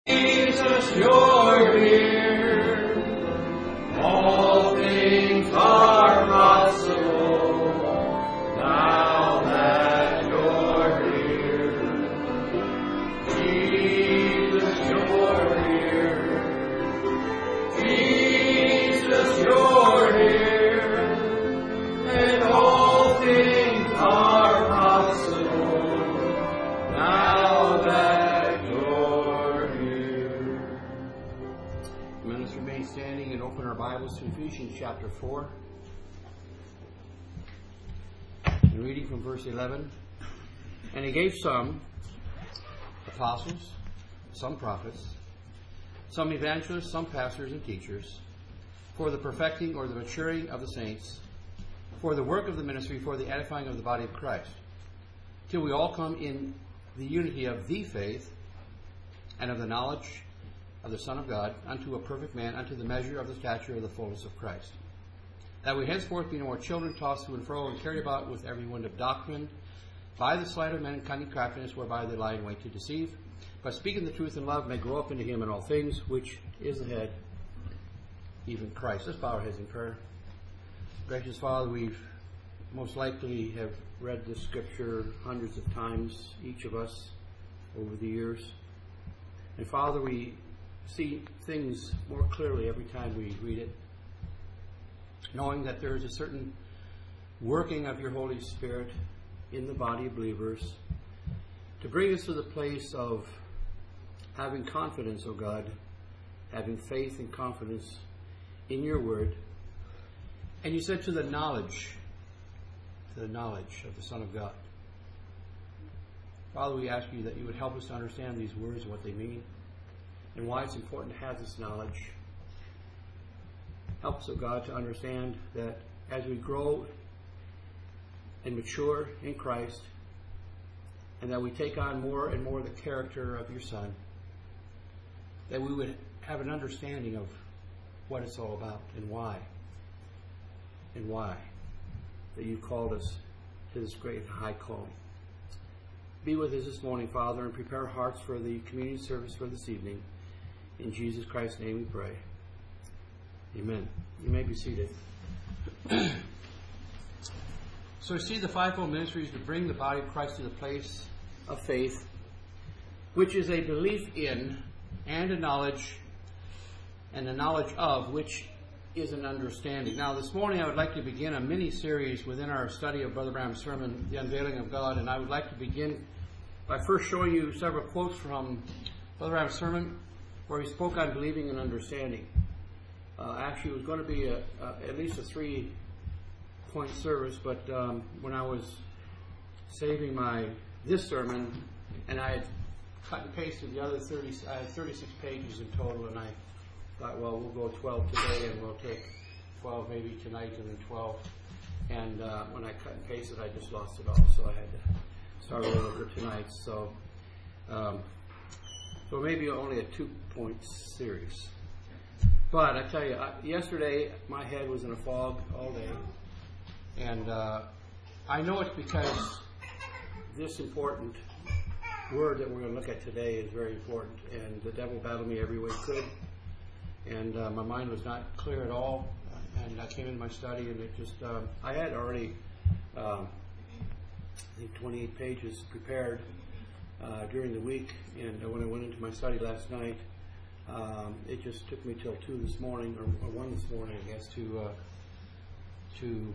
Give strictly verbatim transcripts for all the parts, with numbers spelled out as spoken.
Jesus, you're here. All things are possible now that you're here. Jesus, you're here. Jesus, you're here. And all things are possible now that you're here. Let us remain standing and open our Bibles to Ephesians chapter four. And reading from verse eleven. And he gave some apostles, some prophets, some evangelists, some pastors and teachers, for the perfecting or the maturing of the saints, for the work of the ministry, for the edifying of the body of Christ, till we all come in the unity of the faith and of the knowledge of the Son of God, unto a perfect man, unto the measure of the stature of the fullness of Christ. That we henceforth be no more children, tossed to and fro, and carried about with every wind of doctrine, by the sleight of men and cunning craftiness, whereby they lie in wait to deceive, but speaking the truth in love, may grow up into him in all things, which is the head, even Christ. Let's bow our heads in prayer. Gracious Father, we've most likely have read this scripture hundreds of times, each of us, over the years. And Father, we see things more clearly every time we read it, knowing that there is a certain working of your Holy Spirit in the body of believers to bring us to the place of having confidence, O God, having faith and confidence in your word. And you said to the knowledge, to the knowledge of the Son of God. Father, we ask you that you would help us to understand these words and what they mean, and why it's important to have this knowledge. Help us, O God, to understand that as we grow and mature in Christ, and that we take on more and more the character of your Son, that we would have an understanding of what it's all about and why, and why that you've called us to this great and high calling. Be with us this morning, Father, and prepare our hearts for the communion service for this evening. In Jesus Christ's name we pray. Amen. You may be seated. So see the fivefold ministries to bring the body of Christ to the place of faith, which is a belief in and a knowledge, and a knowledge of which is an understanding. Now this morning I would like to begin a mini-series within our study of Brother Branham's sermon, The Unveiling of God, and I would like to begin by first showing you several quotes from Brother Branham's sermon where he spoke on believing and understanding. Uh, actually, it was going to be a, a, at least a three-point service, but um, when I was saving my this sermon, and I had cut and pasted the other thirty, I had thirty-six pages in total, and I thought, well, we'll go twelve today, and we'll take twelve maybe tonight, and then twelve. And uh, when I cut and pasted, I just lost it all, so I had to start over for tonight. So, um, so maybe only a two-point series. But I tell you, I, yesterday my head was in a fog all day, and uh, I know it's because this important word that we're going to look at today is very important, and the devil battled me every way he could, and uh, my mind was not clear at all, and I came into my study, and it just, um, I had already, um, I think, twenty-eight pages prepared uh, during the week, and uh, when I went into my study last night, Um, it just took me till two this morning, or, or one this morning, I guess, to uh, to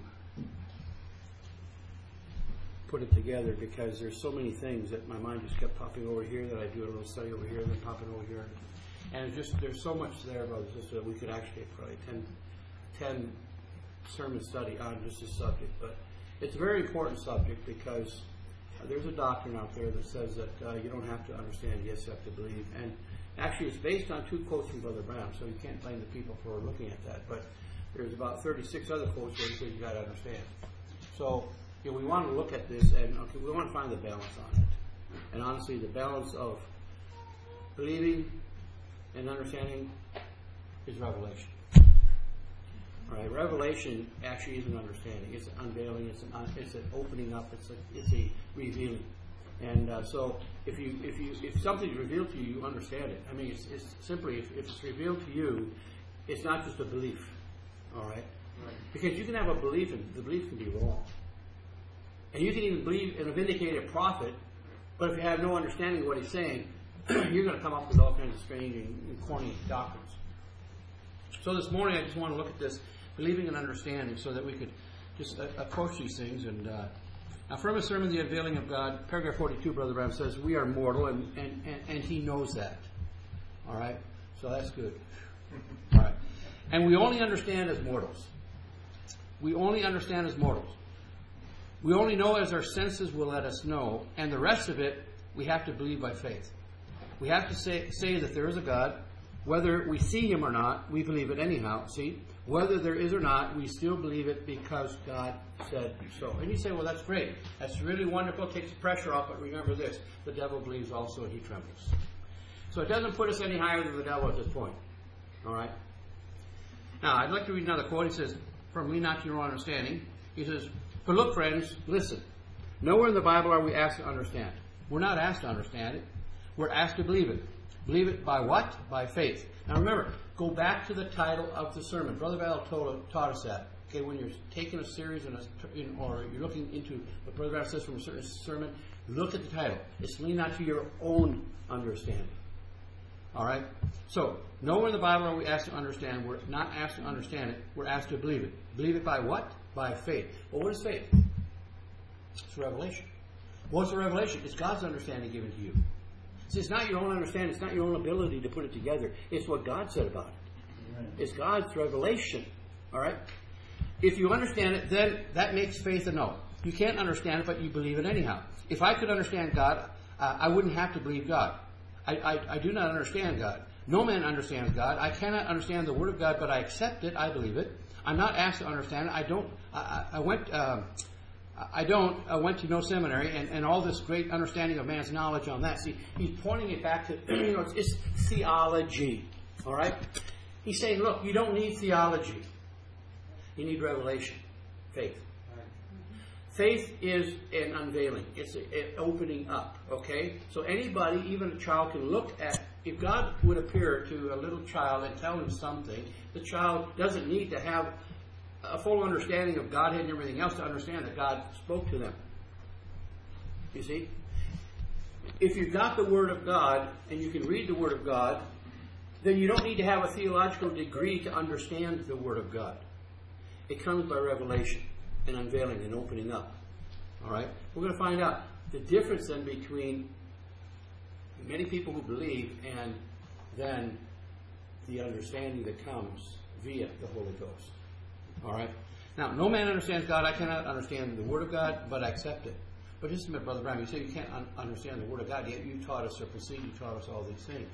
put it together, because there's so many things that my mind just kept popping over here, that I do a little study over here, and then popping over here, and it's just there's so much there, brothers and sisters, that we could actually have probably ten, ten sermon study on just this subject. But it's a very important subject, because uh, there's a doctrine out there that says that uh, you don't have to understand, yes, you have to believe. And actually, it's based on two quotes from Brother Branham, so you can't blame the people for looking at that. But there's about thirty-six other quotes where he says you got to understand. So, you know, we want to look at this, and okay, we want to find the balance on it. And honestly, the balance of believing and understanding is revelation. All right, revelation actually is an understanding. It's an unveiling. It's an un, it's an opening up. It's a it's a revealing. And uh, so, if you if you if something's revealed to you, you understand it. I mean, it's, it's simply if, if it's revealed to you, it's not just a belief, all right? Right? Because you can have a belief, and the belief can be wrong, and you can even believe in a vindicated prophet, but if you have no understanding of what he's saying, you're going to come up with all kinds of strange and corny doctrines. So this morning, I just want to look at this believing and understanding, so that we could just uh, approach these things and. Uh, Now, from a sermon, The Unveiling of God, paragraph forty-two, Brother Branham says, we are mortal, and, and, and, and he knows that. All right? So that's good. All right. And we only understand as mortals. We only understand as mortals. We only know as our senses will let us know, and the rest of it, we have to believe by faith. We have to say, say that there is a God. Whether we see him or not, we believe it anyhow. See? Whether there is or not, we still believe it because God said so. And you say, well, that's great. That's really wonderful. Takes the pressure off. But remember this. The devil believes also and he trembles. So it doesn't put us any higher than the devil at this point. All right? Now, I'd like to read another quote. He says, from lean not to your own understanding. He says, but look, friends, listen. Nowhere in the Bible are we asked to understand. We're not asked to understand it. We're asked to believe it. Believe it by what? By faith. Now remember, go back to the title of the sermon. Brother Val told, taught us that. Okay, when you're taking a series in a, in, or you're looking into what Brother Val says from a certain sermon, look at the title. It's lean not to your own understanding. All right? So, nowhere in the Bible are we asked to understand. We're not asked to understand it. We're asked to believe it. Believe it by what? By faith. Well, what is faith? It's revelation. What's a revelation? It's God's understanding given to you. See, it's not your own understanding. It's not your own ability to put it together. It's what God said about it. Right. It's God's revelation. All right? If you understand it, then that makes faith a no. You can't understand it, but you believe it anyhow. If I could understand God, uh, I wouldn't have to believe God. I, I, I do not understand God. No man understands God. I cannot understand the Word of God, but I accept it. I believe it. I'm not asked to understand it. I don't. I, I went. Uh, I don't. I went to no seminary, and, and all this great understanding of man's knowledge on that. See, he's pointing it back to, you know, it's, it's theology. All right? He's saying, look, you don't need theology. You need revelation, faith. Faith is an unveiling. It's an opening up. Okay? So anybody, even a child, can look at. If God would appear to a little child and tell him something, the child doesn't need to have a full understanding of Godhead and everything else to understand that God spoke to them. You see? If you've got the Word of God and you can read the Word of God, then you don't need to have a theological degree to understand the Word of God. It comes by revelation and unveiling and opening up. All right? We're going to find out the difference then between many people who believe and then the understanding that comes via the Holy Ghost. All right? Now, no man understands God. I cannot understand the Word of God, but I accept it. But just a minute, Brother Brown, you say you can't un- understand the Word of God, yet you taught us or proceed, you taught us all these things.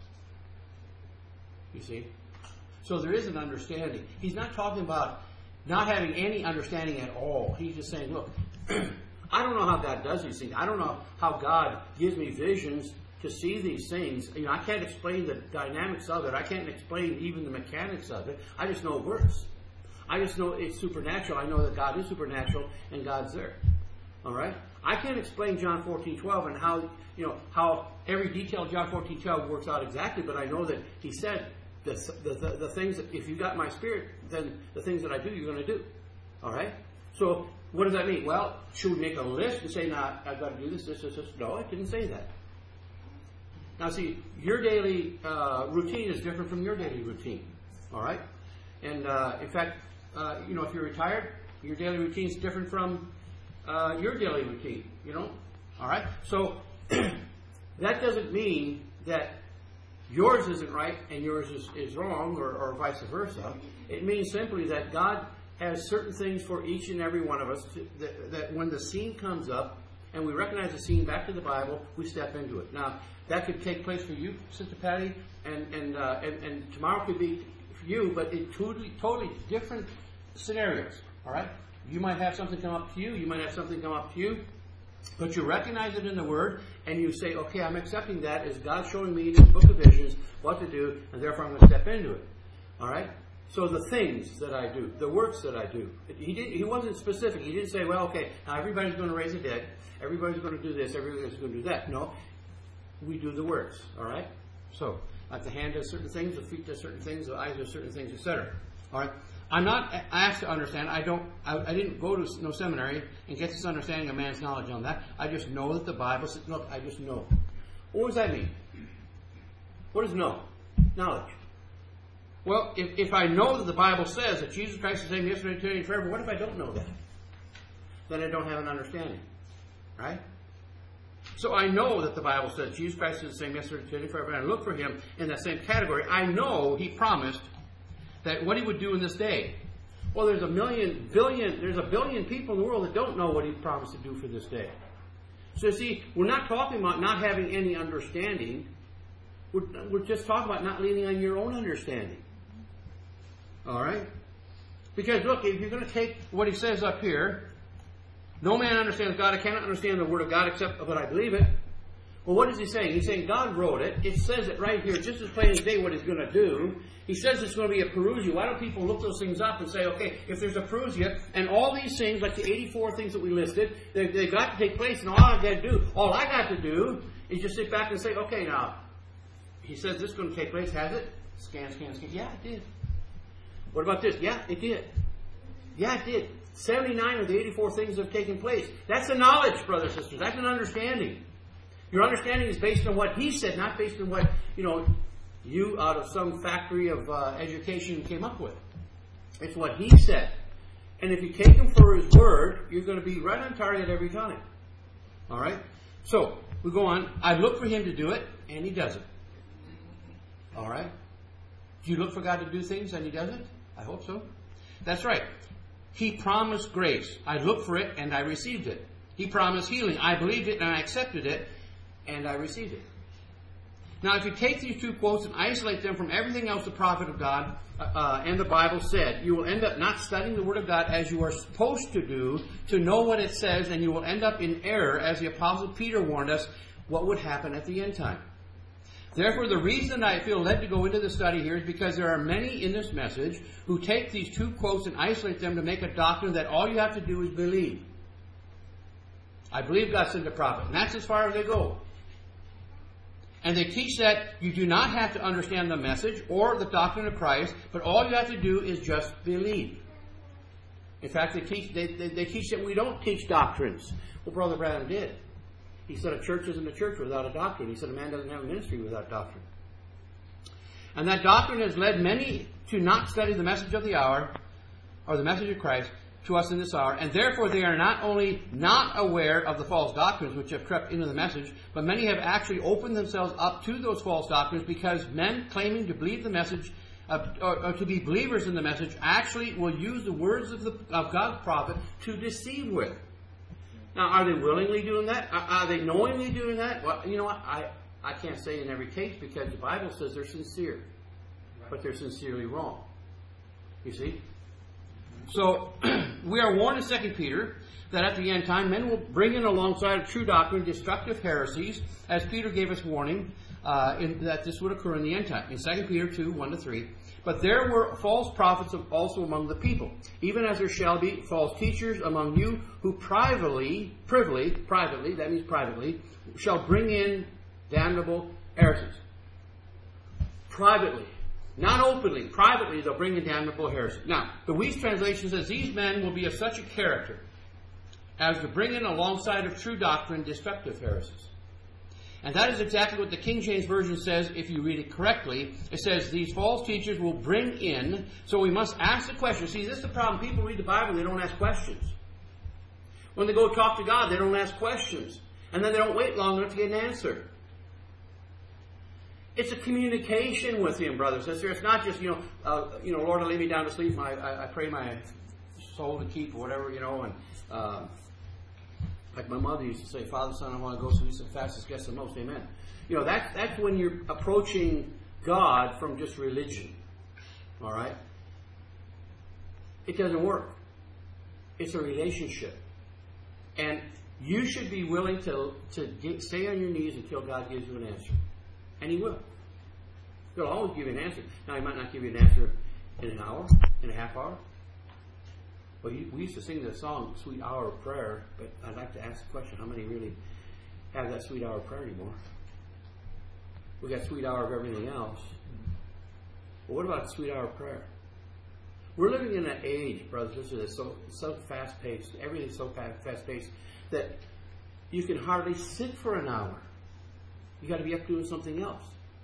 You see? So there is an understanding. He's not talking about not having any understanding at all. He's just saying, look, I don't know how God does these things. I don't know how God gives me visions to see these things. You know, I can't explain the dynamics of it. I can't explain even the mechanics of it. I just know it works. I just know it's supernatural. I know that God is supernatural and God's there. All right? I can't explain John fourteen twelve and how, you know, how every detail of John fourteen twelve works out exactly, but I know that he said the, the, the, the things that if you got my spirit, then the things that I do, you're going to do. All right? So what does that mean? Well, should we make a list and say, nah, I've got to do this, this, this, this? No, I didn't say that. Now, see, your daily uh, routine is different from your daily routine. All right? And, uh, in fact, uh, you know, if you're retired, your daily routine is different from uh, your daily routine, you know? All right? So, that doesn't mean that yours isn't right and yours is, is wrong or, or vice versa. It means simply that God has certain things for each and every one of us to, that, that when the scene comes up and we recognize the scene back to the Bible, we step into it. Now, that could take place for you, Sister Patty, and and uh, and, and tomorrow could be for you, but in totally, totally different scenarios. All right? You might have something come up to you. You might have something come up to you. But you recognize it in the Word, and you say, okay, I'm accepting that as God showing me in the book of visions what to do, and therefore I'm going to step into it. All right? So the things that I do, the works that I do. He didn't. He wasn't specific. He didn't say, well, okay, now everybody's going to raise the dead. Everybody's going to do this. Everybody's going to do that. No. We do the works. All right? So, like the hand does certain things, the feet does certain things, the eyes do certain things, et cetera. All right? I'm not asked to understand. I don't. I, I didn't go to no seminary and get this understanding of man's knowledge on that. I just know that the Bible says, look, I just know. What does that mean? What is know? Knowledge. Well, if, if I know that the Bible says that Jesus Christ is the same yesterday, today, and forever, what if I don't know that? Then I don't have an understanding. Right? So I know that the Bible says Jesus Christ is the same yesterday, today, and forever, and I look for him in that same category. I know he promised that what he would do in this day. Well, there's a million, billion, there's a billion people in the world that don't know what he promised to do for this day. So see, we're not talking about not having any understanding. We're, we're just talking about not leaning on your own understanding. All right? Because look, if you're going to take what he says up here, no man understands God. I cannot understand the Word of God except that I believe it. Well, what is he saying? He's saying God wrote it. It says it right here, just as plain as day, what he's going to do. He says it's going to be a Perusia. Why don't people look those things up and say, okay, if there's a Perusia, and all these things, like the eighty-four things that we listed, they, they've got to take place, and all I got to do, all I got to do is just sit back and say, okay, now, he says this is going to take place. Has it? Scan, scan, scan. Yeah, it did. What about this? Yeah, it did. Yeah, it did. seventy-nine of the eighty-four things have taken place. That's a knowledge, brothers and sisters. That's an understanding. Your understanding is based on what he said, not based on what, you know, you out of some factory of uh, education came up with. It's what he said. And if you take him for his word, you're going to be right on target every time. All right? So, we go on. I look for him to do it, and he does it. All right? Do you look for God to do things and he doesn't? I hope so. That's right. He promised grace. I looked for it and I received it. He promised healing. I believed it and I accepted it and I received it. Now, if you take these two quotes and isolate them from everything else the prophet of God uh, and the Bible said, you will end up not studying the Word of God as you are supposed to do to know what it says, and you will end up in error, as the Apostle Peter warned us, what would happen at the end time. Therefore, the reason I feel led to go into the study here is because there are many in this message who take these two quotes and isolate them to make a doctrine that all you have to do is believe. I believe God sent a prophet, and that's as far as they go. And they teach that you do not have to understand the message or the doctrine of Christ, but all you have to do is just believe. In fact, they teach they, they, they teach that we don't teach doctrines. Well, Brother Branham did. He said a church isn't a church without a doctrine. He said a man doesn't have a ministry without doctrine. And that doctrine has led many to not study the message of the hour, or the message of Christ, to us in this hour. And therefore they are not only not aware of the false doctrines which have crept into the message, but many have actually opened themselves up to those false doctrines because men claiming to believe the message, uh, or, or to be believers in the message, actually will use the words of, the, of God's prophet to deceive with. Now, are they willingly doing that? Are, are they knowingly doing that? Well, you know what? I, I can't say in every case because the Bible says they're sincere. But they're sincerely wrong. You see? So, we are warned in Second Peter that at the end time, men will bring in alongside of true doctrine destructive heresies, as Peter gave us warning uh, in, that this would occur in the end time. In Second Peter two, one to three. But there were false prophets also among the people, even as there shall be false teachers among you who privately, privily, privately, that means privately, shall bring in damnable heresies. Privately. Not openly, privately, they'll bring in damnable heresy. Now, the Weiss translation says, these men will be of such a character as to bring in alongside of true doctrine destructive heresies. And that is exactly what the King James Version says if you read it correctly. It says, these false teachers will bring in, so we must ask the question. See, this is the problem. People read the Bible, they don't ask questions. When they go talk to God, they don't ask questions. And then they don't wait long enough to get an answer. It's a communication with Him, brothers and sisters. It's not just, you know, uh, you know, Lord, lay me down to sleep. My, I, I pray my soul to keep, or whatever, you know. And uh, like my mother used to say, Father, Son, I want to go so he's the fastest, gets the most. Amen. You know, that, that's when you're approaching God from just religion. All right? It doesn't work. It's a relationship. And you should be willing to, to get, stay on your knees until God gives you an answer. And He will. He'll always give you an answer. Now, He might not give you an answer In an hour? In a half hour? Well, we used to sing the song, Sweet Hour of Prayer, but I'd like to ask the question, how many really have that sweet hour of prayer anymore? We got sweet hour of everything else. But what about the sweet hour of prayer? We're living in an age, brothers and sisters, that's so, so fast-paced, everything's so fast-paced, that you can hardly sit for an hour. You got to be up doing something else.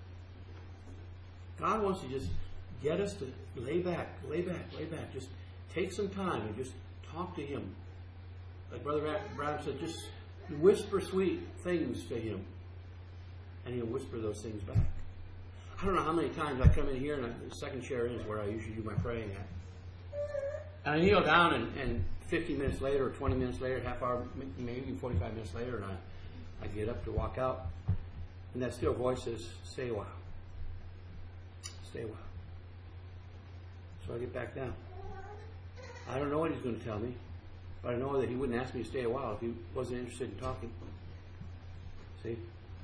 God wants to just get us to lay back, lay back, lay back. Just take some time and just talk to Him. Like Brother Brown said, just whisper sweet things to Him. And He'll whisper those things back. I don't know how many times I come in here, and I, the second chair is where I usually do my praying at. And I kneel down, and, and fifteen minutes later, or twenty minutes later, half hour, maybe forty-five minutes later, and I, I get up to walk out. And that still voice says, stay a while. Stay a while. So I get back down. I don't know what He's going to tell me, but I know that He wouldn't ask me to stay a while if He wasn't interested in talking. See?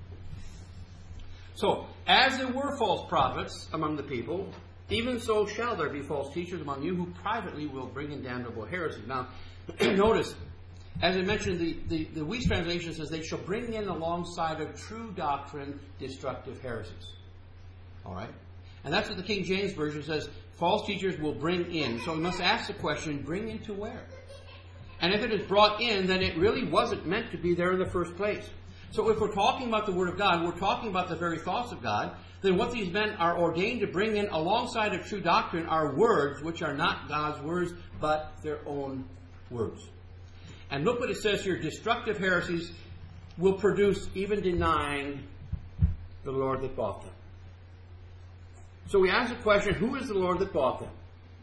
So, as there were false prophets among the people, even so shall there be false teachers among you who privately will bring in damnable heresies. Now, notice, as I mentioned, the, the, the Weiss translation says they shall bring in alongside of true doctrine destructive heresies. All right? And that's what the King James Version says, false teachers will bring in. So we must ask the question, bring into where? And if it is brought in, then it really wasn't meant to be there in the first place. So if we're talking about the Word of God, we're talking about the very thoughts of God, then what these men are ordained to bring in alongside of true doctrine are words which are not God's words, but their own words. And look what it says here, destructive heresies will produce even denying the Lord that bought them. So we ask the question, who is the Lord that bought them?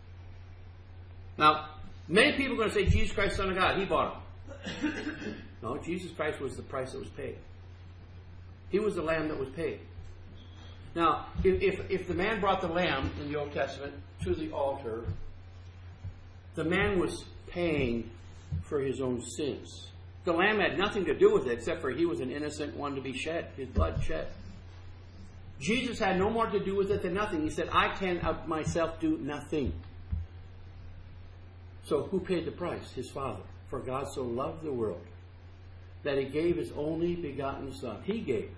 Now, many people are going to say, Jesus Christ, Son of God, He bought them. No, Jesus Christ was the price that was paid. He was the lamb that was paid. Now, if, if, if the man brought the lamb in the Old Testament to the altar, the man was paying for his own sins. The lamb had nothing to do with it except for he was an innocent one to be shed, his blood shed. Jesus had no more to do with it than nothing. He said, I can of myself do nothing. So who paid the price? His Father. For God so loved the world that He gave His only begotten Son. He gave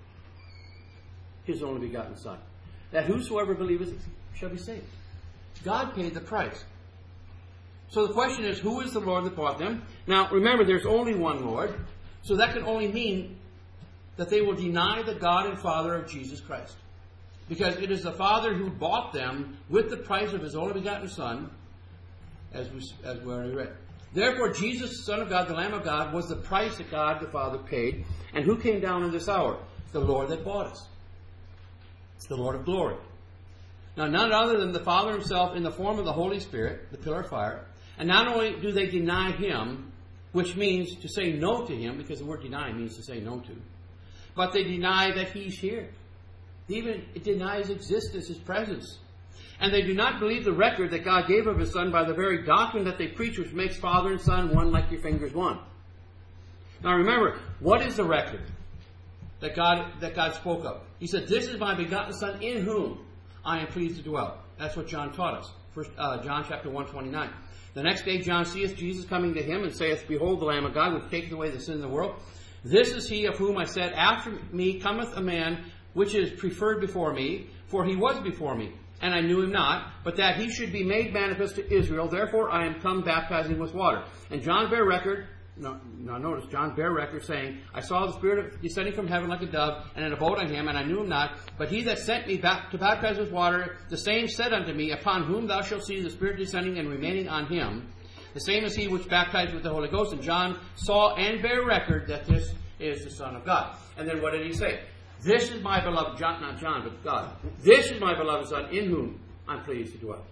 His only begotten Son. That whosoever believeth shall be saved. God paid the price. So the question is, who is the Lord that bought them? Now, remember, there's only one Lord. So that can only mean that they will deny the God and Father of Jesus Christ. Because it is the Father who bought them with the price of His only begotten Son, as we, as we already read. Therefore, Jesus, Son of God, the Lamb of God, was the price that God the Father paid. And who came down in this hour? The Lord that bought us. The Lord of glory. Now, none other than the Father Himself in the form of the Holy Spirit, the pillar of fire. And not only do they deny Him, which means to say no to Him, because the word deny means to say no to, but they deny that He's here. They even deny His existence, His presence. And they do not believe the record that God gave of His Son by the very doctrine that they preach, which makes Father and Son one like your fingers one. Now remember, what is the record that God that God spoke of? He said, this is my begotten Son in whom I am pleased to dwell. That's what John taught us. First, uh, John chapter one twenty-nine. The next day John seeth Jesus coming to him and saith, behold the Lamb of God which taketh away the sin of the world. This is he of whom I said, after me cometh a man which is preferred before me, for he was before me. And I knew him not, but that he should be made manifest to Israel. Therefore I am come baptizing with water. And John bare record, no, now notice, John bare record, saying, I saw the Spirit descending from heaven like a dove, and an abode on him, and I knew him not. But he that sent me back to baptize with water, the same said unto me, upon whom thou shalt see the Spirit descending and remaining on him, the same is he which baptized with the Holy Ghost. And John saw and bare record that this is the Son of God. And then what did he say? This is my beloved, John, not John, but God. This is my beloved Son, in whom I'm pleased to dwell.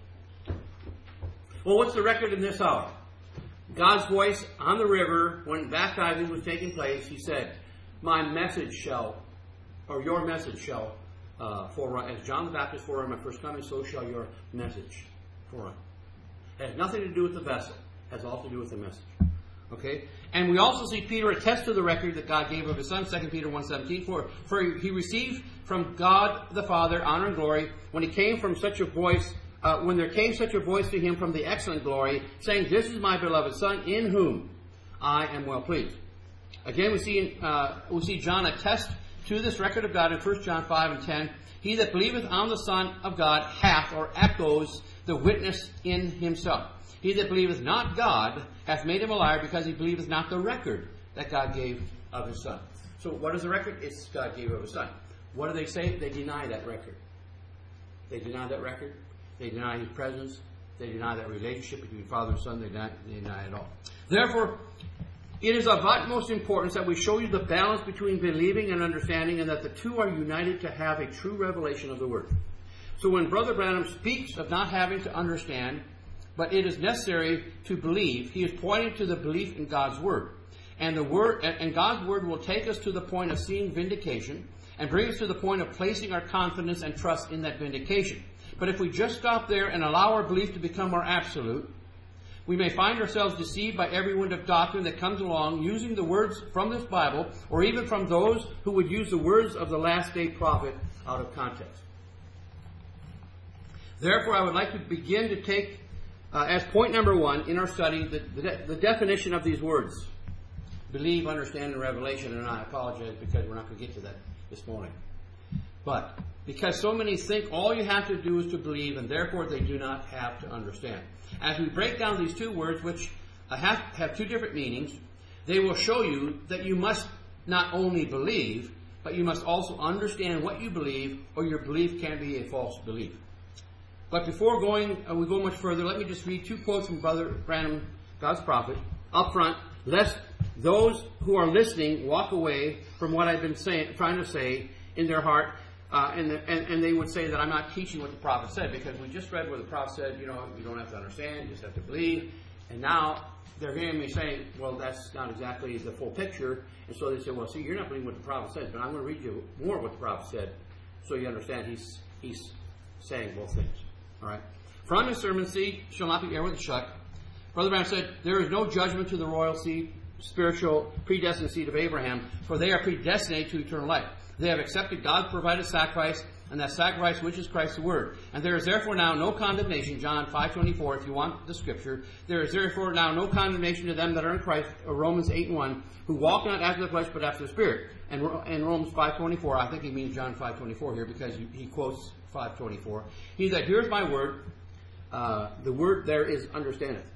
Well, what's the record in this hour? God's voice on the river, when baptizing was taking place, He said, my message shall, or your message shall, uh, forerun. As John the Baptist forerun my first coming, so shall your message forerun. It has nothing to do with the vessel. It has all to do with the message. Okay? And we also see Peter attest to the record that God gave of His Son, Second Peter one seventeen, for, for he received from God the Father honor and glory when He came from such a voice uh, when there came such a voice to him from the excellent glory, saying, "This is my beloved Son, in whom I am well pleased." Again, we see uh, we see John attest to this record of God in First John five and ten. He that believeth on the Son of God hath, or echoes, the witness in himself. He that believeth not God hath made him a liar, because he believeth not the record that God gave of his Son. So what is the record? It's God gave of his Son. What do they say? They deny that record. They deny that record. They deny his presence. They deny that relationship between Father and Son. They deny, they deny it all. Therefore, it is of utmost importance that we show you the balance between believing and understanding, and that the two are united to have a true revelation of the Word. So when Brother Branham speaks of not having to understand, but it is necessary to believe, he is pointing to the belief in God's Word. And the Word, and God's Word will take us to the point of seeing vindication, and bring us to the point of placing our confidence and trust in that vindication. But if we just stop there and allow our belief to become more absolute, we may find ourselves deceived by every wind of doctrine that comes along, using the words from this Bible, or even from those who would use the words of the last day prophet out of context. Therefore, I would like to begin to take uh, as point number one in our study the, the, de- the definition of these words: believe, understand, and revelation. And I apologize because we're not going to get to that this morning. But because so many think all you have to do is to believe, and therefore they do not have to understand. As we break down these two words, which have, have two different meanings, they will show you that you must not only believe, but you must also understand what you believe, or your belief can be a false belief. But before going, uh, we go much further, let me just read two quotes from Brother Branham, God's prophet, up front, lest those who are listening walk away from what I've been saying, trying to say in their heart, uh, and, the, and, and they would say that I'm not teaching what the prophet said, because we just read where the prophet said, you know, you don't have to understand, you just have to believe. And now they're hearing me saying, well, that's not exactly the full picture. And so they say, well, see, you're not believing what the prophet says, but I'm going to read you more of what the prophet said, so you understand he's he's saying both things. All right. From his sermon, seed shall not be aired with a shut. Brother Branham said, there is no judgment to the royal seed, spiritual, predestined seed of Abraham, for they are predestinated to eternal life. They have accepted God's provided sacrifice, and that sacrifice which is Christ's word. And there is therefore now no condemnation, John five twenty-four, if you want the scripture. There is therefore now no condemnation to them that are in Christ, Romans eight and one, who walk not after the flesh, but after the Spirit. And in Romans five twenty-four, I think he means John five twenty-four here, because he quotes five twenty-four. He that hears my word, uh, the word there is understandeth.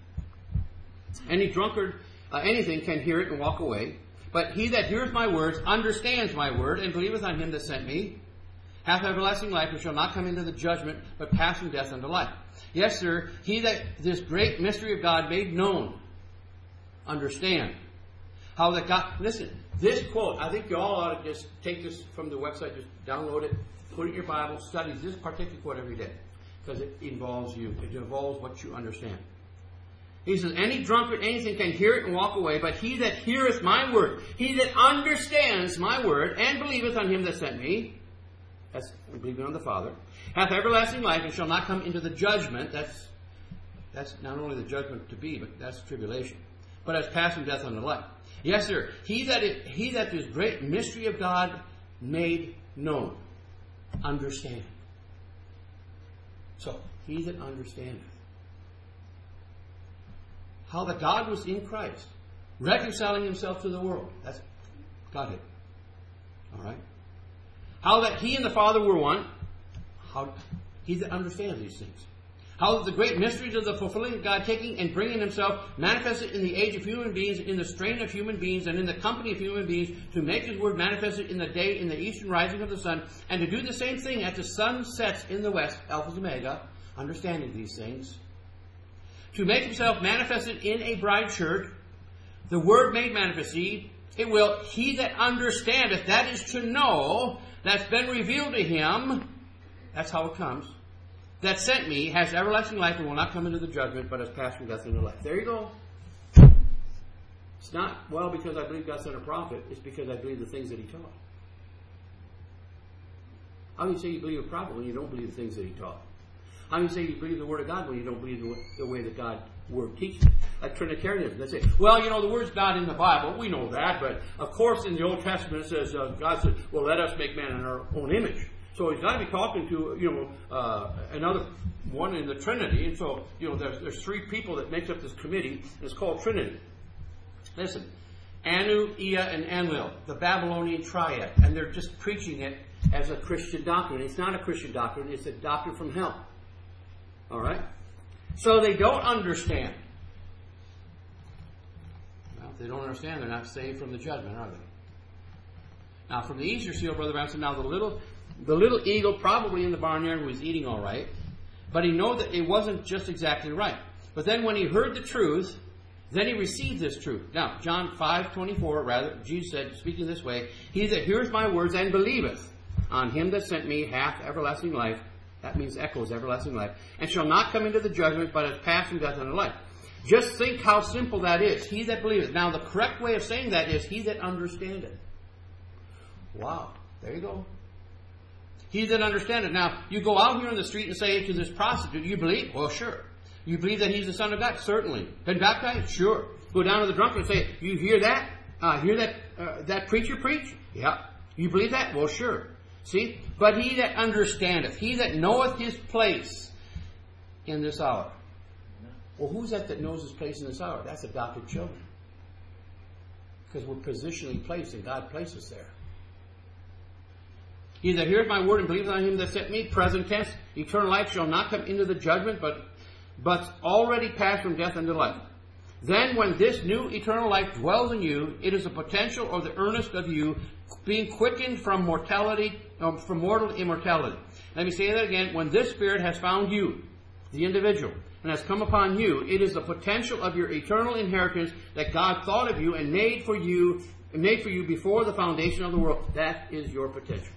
Any drunkard, uh, anything can hear it and walk away. But he that hears my words, understands my word, and believeth on him that sent me, hath everlasting life, and shall not come into the judgment, but pass from death unto life. Yes, sir, he that this great mystery of God made known, understand. How that God, listen, this quote, I think you all ought to just take this from the website, just download it, put it in your Bible, study this particular quote every day, because it involves you. It involves what you understand. He says, any drunkard, anything can hear it and walk away, but he that heareth my word, he that understands my word, and believeth on him that sent me, that's believing on the Father, hath everlasting life, and shall not come into the judgment. That's that's not only the judgment to be, but that's tribulation. But as passing death unto life. Yes, sir. He that is, he that this great mystery of God made known, understand. So, he that understandeth. How that God was in Christ, reconciling himself to the world. That's Godhead. All right. How that he and the Father were one. How he that understands these things. How that the great mysteries of the fulfilling of God, taking and bringing himself, manifested in the age of human beings, in the strain of human beings, and in the company of human beings, to make his word manifested in the day, in the eastern rising of the sun, and to do the same thing as the sun sets in the west, Alpha and Omega, understanding these things. To make himself manifested in a bride church, the word made manifest. See, it will, he that understandeth, that is to know, that's been revealed to him, that's how it comes, that sent me, has everlasting life and will not come into the judgment, but has passed from death into life. There you go. It's not, well, because I believe God sent a prophet, it's because I believe the things that he taught. How do you say you believe a prophet when you don't believe the things that he taught? How do you say you believe the Word of God when you don't believe the, the way that God's Word teaches? Like Trinitarianism. They say, well, you know, the Word's not in the Bible. We know that. But, of course, in the Old Testament it says, uh, God said, well, let us make man in our own image. So he's got to be talking to, you know, uh, another one in the Trinity. And so, you know, there's, there's three people that makes up this committee, and it's called Trinity. Listen, Anu, Ea, and Enlil, the Babylonian triad, and they're just preaching it as a Christian doctrine. It's not a Christian doctrine, it's a doctrine from hell. All right? So they don't understand. Well, if they don't understand, they're not saved from the judgment, are they? Now, from the Easter seal, Brother Branham said, now the little, the little eagle probably in the barnyard was eating all right, but he knew that it wasn't just exactly right. But then when he heard the truth, then he received this truth. Now, John five twenty-four, rather, Jesus said, speaking this way, he that heareth my words and believeth on him that sent me hath everlasting life. That means echoes everlasting life. And shall not come into the judgment, but has passed from death unto life. Just think how simple that is. He that believeth. Now, the correct way of saying that is, he that understandeth. Wow. There you go. He that understandeth. Now, you go out here on the street and say to this prostitute, you believe? Well, sure. You believe that he's the Son of God? Certainly. Been baptized? Sure. Go down to the drunkard and say, you hear that? Uh, hear that uh, that preacher preach? Yeah. You believe that? Well, sure. See? But he that understandeth, he that knoweth his place in this hour. Well, who's that that knows his place in this hour? That's adopted children. Because we're positionally placed and God placed us there. He that heareth my word and believeth on him that sent me, present tense, eternal life shall not come into the judgment, but but already passed from death unto life. Then when this new eternal life dwells in you, it is the potential or the earnest of you being quickened from mortality, um, from mortal immortality. Let me say that again. When this Spirit has found you, the individual, and has come upon you, it is the potential of your eternal inheritance that God thought of you and made for you, made for you before the foundation of the world. That is your potential.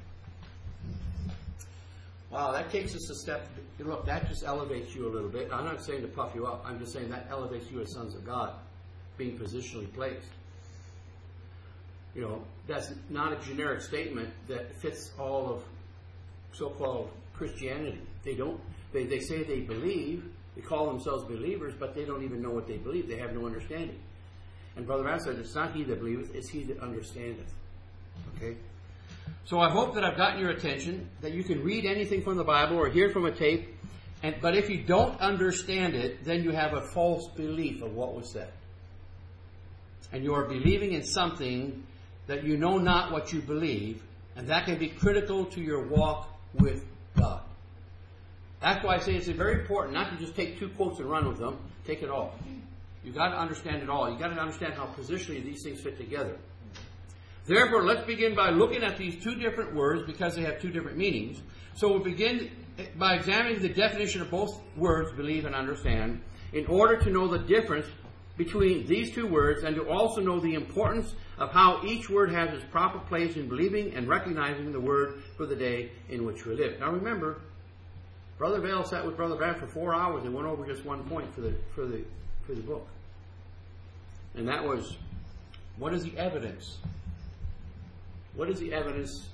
Wow, that takes us a step. Look, that just elevates you a little bit. I'm not saying to puff you up. I'm just saying that elevates you as sons of God, being positionally placed. You know, that's not a generic statement that fits all of so-called Christianity. They don't. They, they say they believe. They call themselves believers, but they don't even know what they believe. They have no understanding. And Brother Branham said, it's not he that believeth, it's he that understandeth. Okay? So I hope that I've gotten your attention, that you can read anything from the Bible or hear from a tape, and but if you don't understand it, then you have a false belief of what was said. And you are believing in something that you know not what you believe, and that can be critical to your walk with God. That's why I say it's very important not to just take two quotes and run with them. Take it all. You've got to understand it all. You've got to understand how positionally these things fit together. Therefore, let's begin by looking at these two different words because they have two different meanings. So we'll begin by examining the definition of both words, believe and understand, in order to know the difference between these two words and to also know the importance of how each word has its proper place in believing and recognizing the word for the day in which we live. Now remember, Brother Vail sat with Brother Branham for four hours and went over just one point for the for the for the book. And that was, what is the evidence? What is the evidence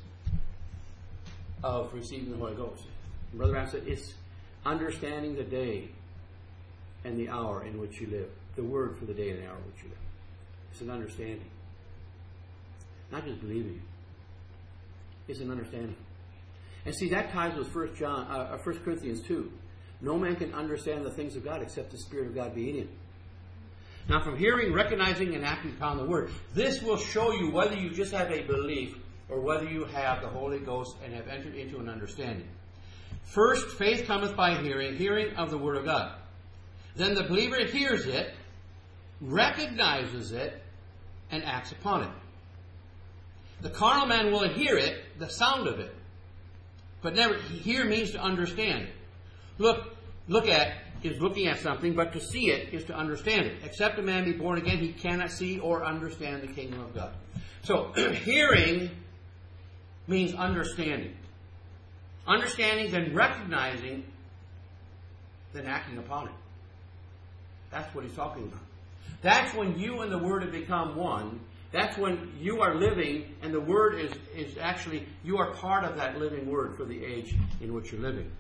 of receiving the Holy Ghost? And Brother Branham said, it's understanding the day and the hour in which you live. The word for the day and the hour in which you live. It's an understanding. Not just believing. It's an understanding. And see, that ties with First John, uh, First Corinthians two. No man can understand the things of God except the Spirit of God be in him. Now, from hearing, recognizing, and acting upon the Word, this will show you whether you just have a belief or whether you have the Holy Ghost and have entered into an understanding. First, faith cometh by hearing, hearing of the Word of God. Then the believer hears it, recognizes it, and acts upon it. The carnal man will hear it, the sound of it, but never. Hear means to understand. Look, look at is looking at something, but to see it is to understand it. Except a man be born again, he cannot see or understand the kingdom of God. So, hearing means understanding. Understanding, then recognizing, then acting upon it. That's what he's talking about. That's when you and the Word have become one. That's when you are living, and the Word is, is actually, you are part of that living Word for the age in which you're living.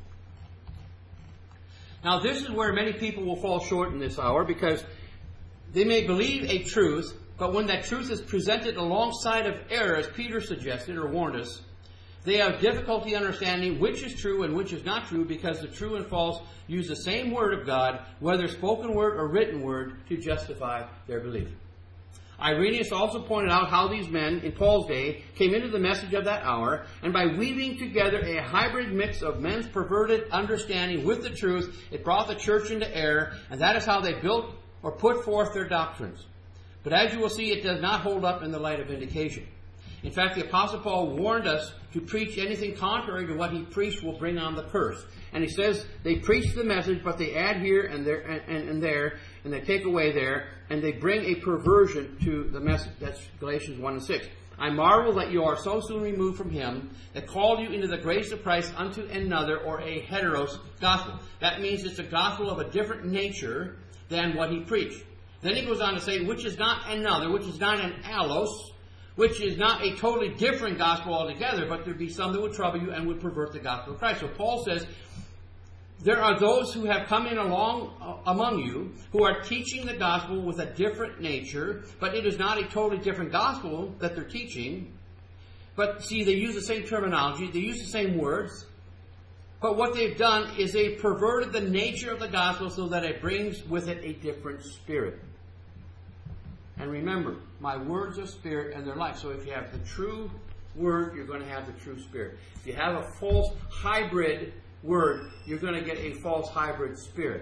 Now, this is where many people will fall short in this hour, because they may believe a truth, but when that truth is presented alongside of error, as Peter suggested or warned us, They have difficulty understanding which is true and which is not true, because the true and false use the same word of God, whether spoken word or written word, to justify their belief. Irenaeus also pointed out how these men in Paul's day came into the message of that hour, and by weaving together a hybrid mix of men's perverted understanding with the truth, it brought the church into error, and that is how they built or put forth their doctrines. But as you will see, it does not hold up in the light of vindication. In fact, the Apostle Paul warned us to preach anything contrary to what he preached will bring on the curse. And he says they preach the message, but they add here and there and, and, and there, and they take away there, and they bring a perversion to the message. That's Galatians one and six. I marvel that you are so soon removed from him that called you into the grace of Christ unto another, or a heteros gospel. That means it's a gospel of a different nature than what he preached. Then he goes on to say, which is not another, which is not an allos, which is not a totally different gospel altogether, but there'd be some that would trouble you and would pervert the gospel of Christ. So Paul says, there are those who have come in along uh, among you who are teaching the gospel with a different nature, but it is not a totally different gospel that they're teaching. But see, they use the same terminology, they use the same words, but what they've done is they've perverted the nature of the gospel so that it brings with it a different spirit. And remember, my words are spirit and they're life. So if you have the true word, you're going to have the true spirit. If you have a false hybrid word, you're going to get a false hybrid spirit.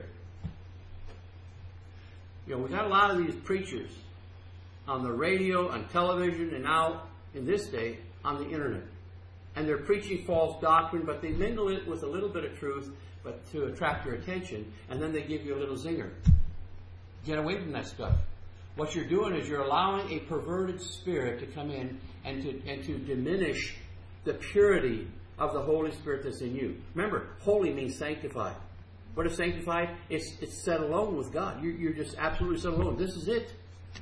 You know, we've got a lot of these preachers on the radio, on television, and now, in this day, on the internet. And they're preaching false doctrine, but they mingle it with a little bit of truth, but to attract your attention, and then they give you a little zinger. Get away from that stuff. What you're doing is you're allowing a perverted spirit to come in and to and to diminish the purity of the Holy Spirit that's in you. Remember, holy means sanctified. What is sanctified? It's it's set alone with God. You're, you're just absolutely set alone. This is it.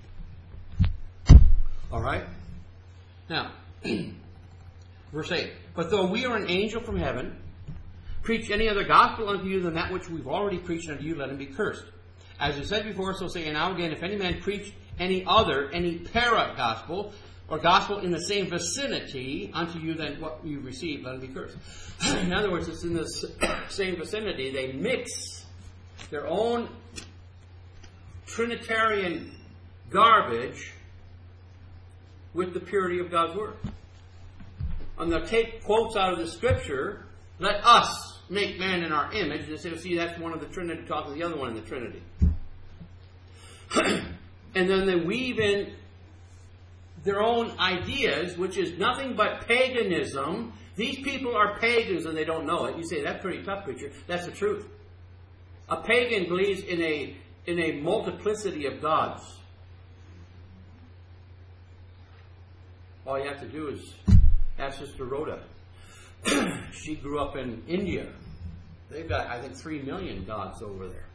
All right? Now, verse eight. But though we are an angel from heaven, preach any other gospel unto you than that which we've already preached unto you, let him be cursed. As we said before, so say now again, if any man preach any other, any para gospel, or gospel in the same vicinity unto you than what you received, let him be cursed. In other words, it's in the same vicinity. They mix their own Trinitarian garbage with the purity of God's Word. And they'll take quotes out of the Scripture, let us make man in our image, and say, see, that's one of the Trinity talking to the other one in the Trinity. And then they weave in their own ideas, which is nothing but paganism. These people are pagans and they don't know it. You say, that's pretty tough, preacher. That's the truth. A pagan believes in a in a multiplicity of gods. All you have to do is ask Sister Rhoda. She grew up in India. They've got, I think, three million gods over there.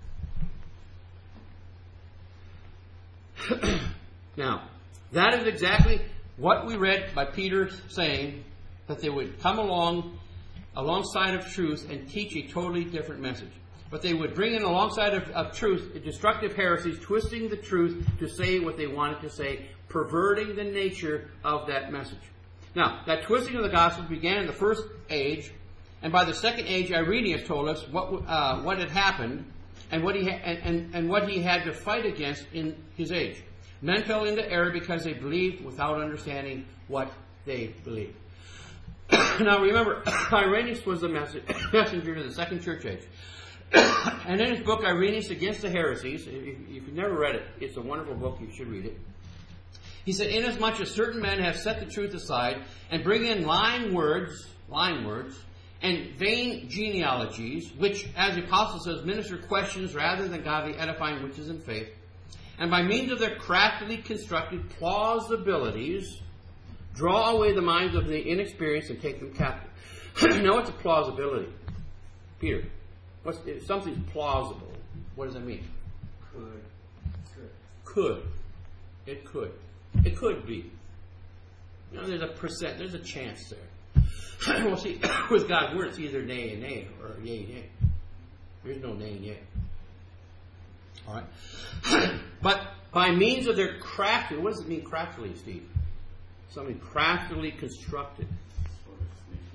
Now, that is exactly what we read by Peter saying, that they would come along alongside of truth and teach a totally different message. But they would bring in alongside of, of truth destructive heresies, twisting the truth to say what they wanted to say, perverting the nature of that message. Now, that twisting of the gospel began in the first age, and by the second age, Irenaeus told us what uh, what had happened and what he ha- and, and, and what he had to fight against in his age. Men fell into error because they believed without understanding what they believed. Now, remember, Irenaeus was the mess- messenger to the second church age. And in his book, Irenaeus Against the Heresies, if you've never read it, it's a wonderful book, you should read it. He said, inasmuch as certain men have set the truth aside and bring in lying words, lying words, and vain genealogies, which, as the apostle says, minister questions rather than godly edifying which is in faith, and by means of their craftily constructed plausibilities, draw away the minds of the inexperienced and take them captive. Now, what's a plausibility? Peter, what's, if something's plausible, what does that mean? Could. Could. It could. It could be. You know, there's a percent, there's a chance there. Well, see, with God's Word, it's either nay and nay, or yea and yea. There's no nay and yea. All right? But by means of their crafty, what does it mean craftily, Steve? Something craftily constructed. Sort of sneaky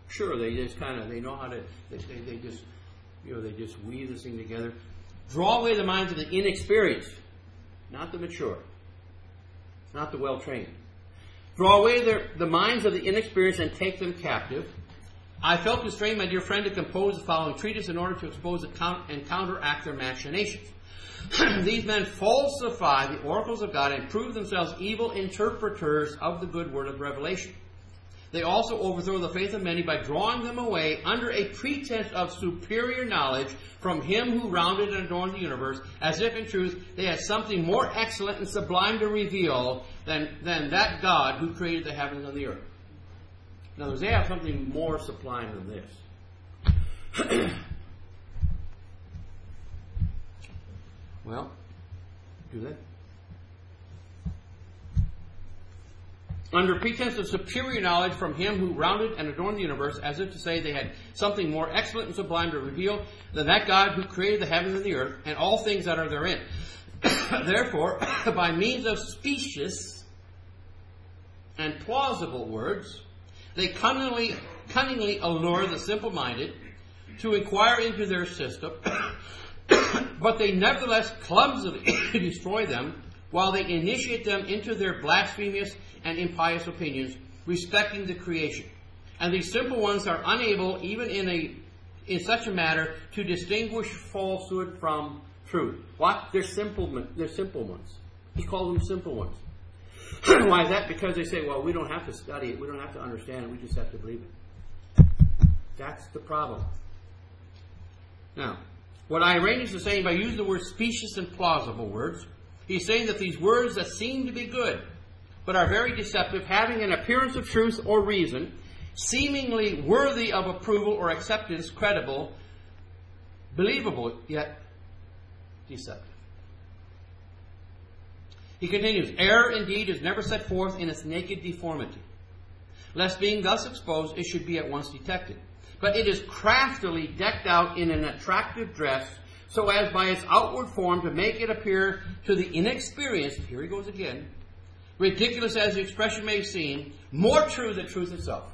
Sure, they just kind of, they know how to, they, they, they just, you know, they just weave this thing together. Draw away the minds of the inexperienced, not the mature, not the well-trained. Draw away their, the minds of the inexperienced and take them captive. I felt constrained, my dear friend, to compose the following treatise in order to expose and counteract their machinations. These men falsify the oracles of God and prove themselves evil interpreters of the good word of revelation. They also overthrow the faith of many by drawing them away under a pretense of superior knowledge from him who rounded and adorned the universe, as if in truth they had something more excellent and sublime to reveal than, than that God who created the heavens and the earth. In other words, they have something more sublime than this. Well, do they? Under pretense of superior knowledge from him who rounded and adorned the universe, as if to say they had something more excellent and sublime to reveal than that God who created the heaven and the earth and all things that are therein. Therefore, by means of specious and plausible words, they cunningly, cunningly allure the simple-minded to inquire into their system, but they nevertheless clumsily destroy them while they initiate them into their blasphemous and impious opinions respecting the creation. And these simple ones are unable, even in a in such a matter, to distinguish falsehood from truth. What? They're simple, they're simple ones. He calls them simple ones. Why is that? Because they say, well, we don't have to study it, we don't have to understand it, we just have to believe it. That's the problem. Now, what Irenaeus is saying by using the word specious and plausible words, he's saying that these words that seem to be good, but are very deceptive, having an appearance of truth or reason, seemingly worthy of approval or acceptance, credible, believable, yet deceptive. He continues, error indeed is never set forth in its naked deformity, lest being thus exposed, it should be at once detected. But it is craftily decked out in an attractive dress, so as by its outward form to make it appear to the inexperienced, here he goes again, ridiculous as the expression may seem, more true than truth itself.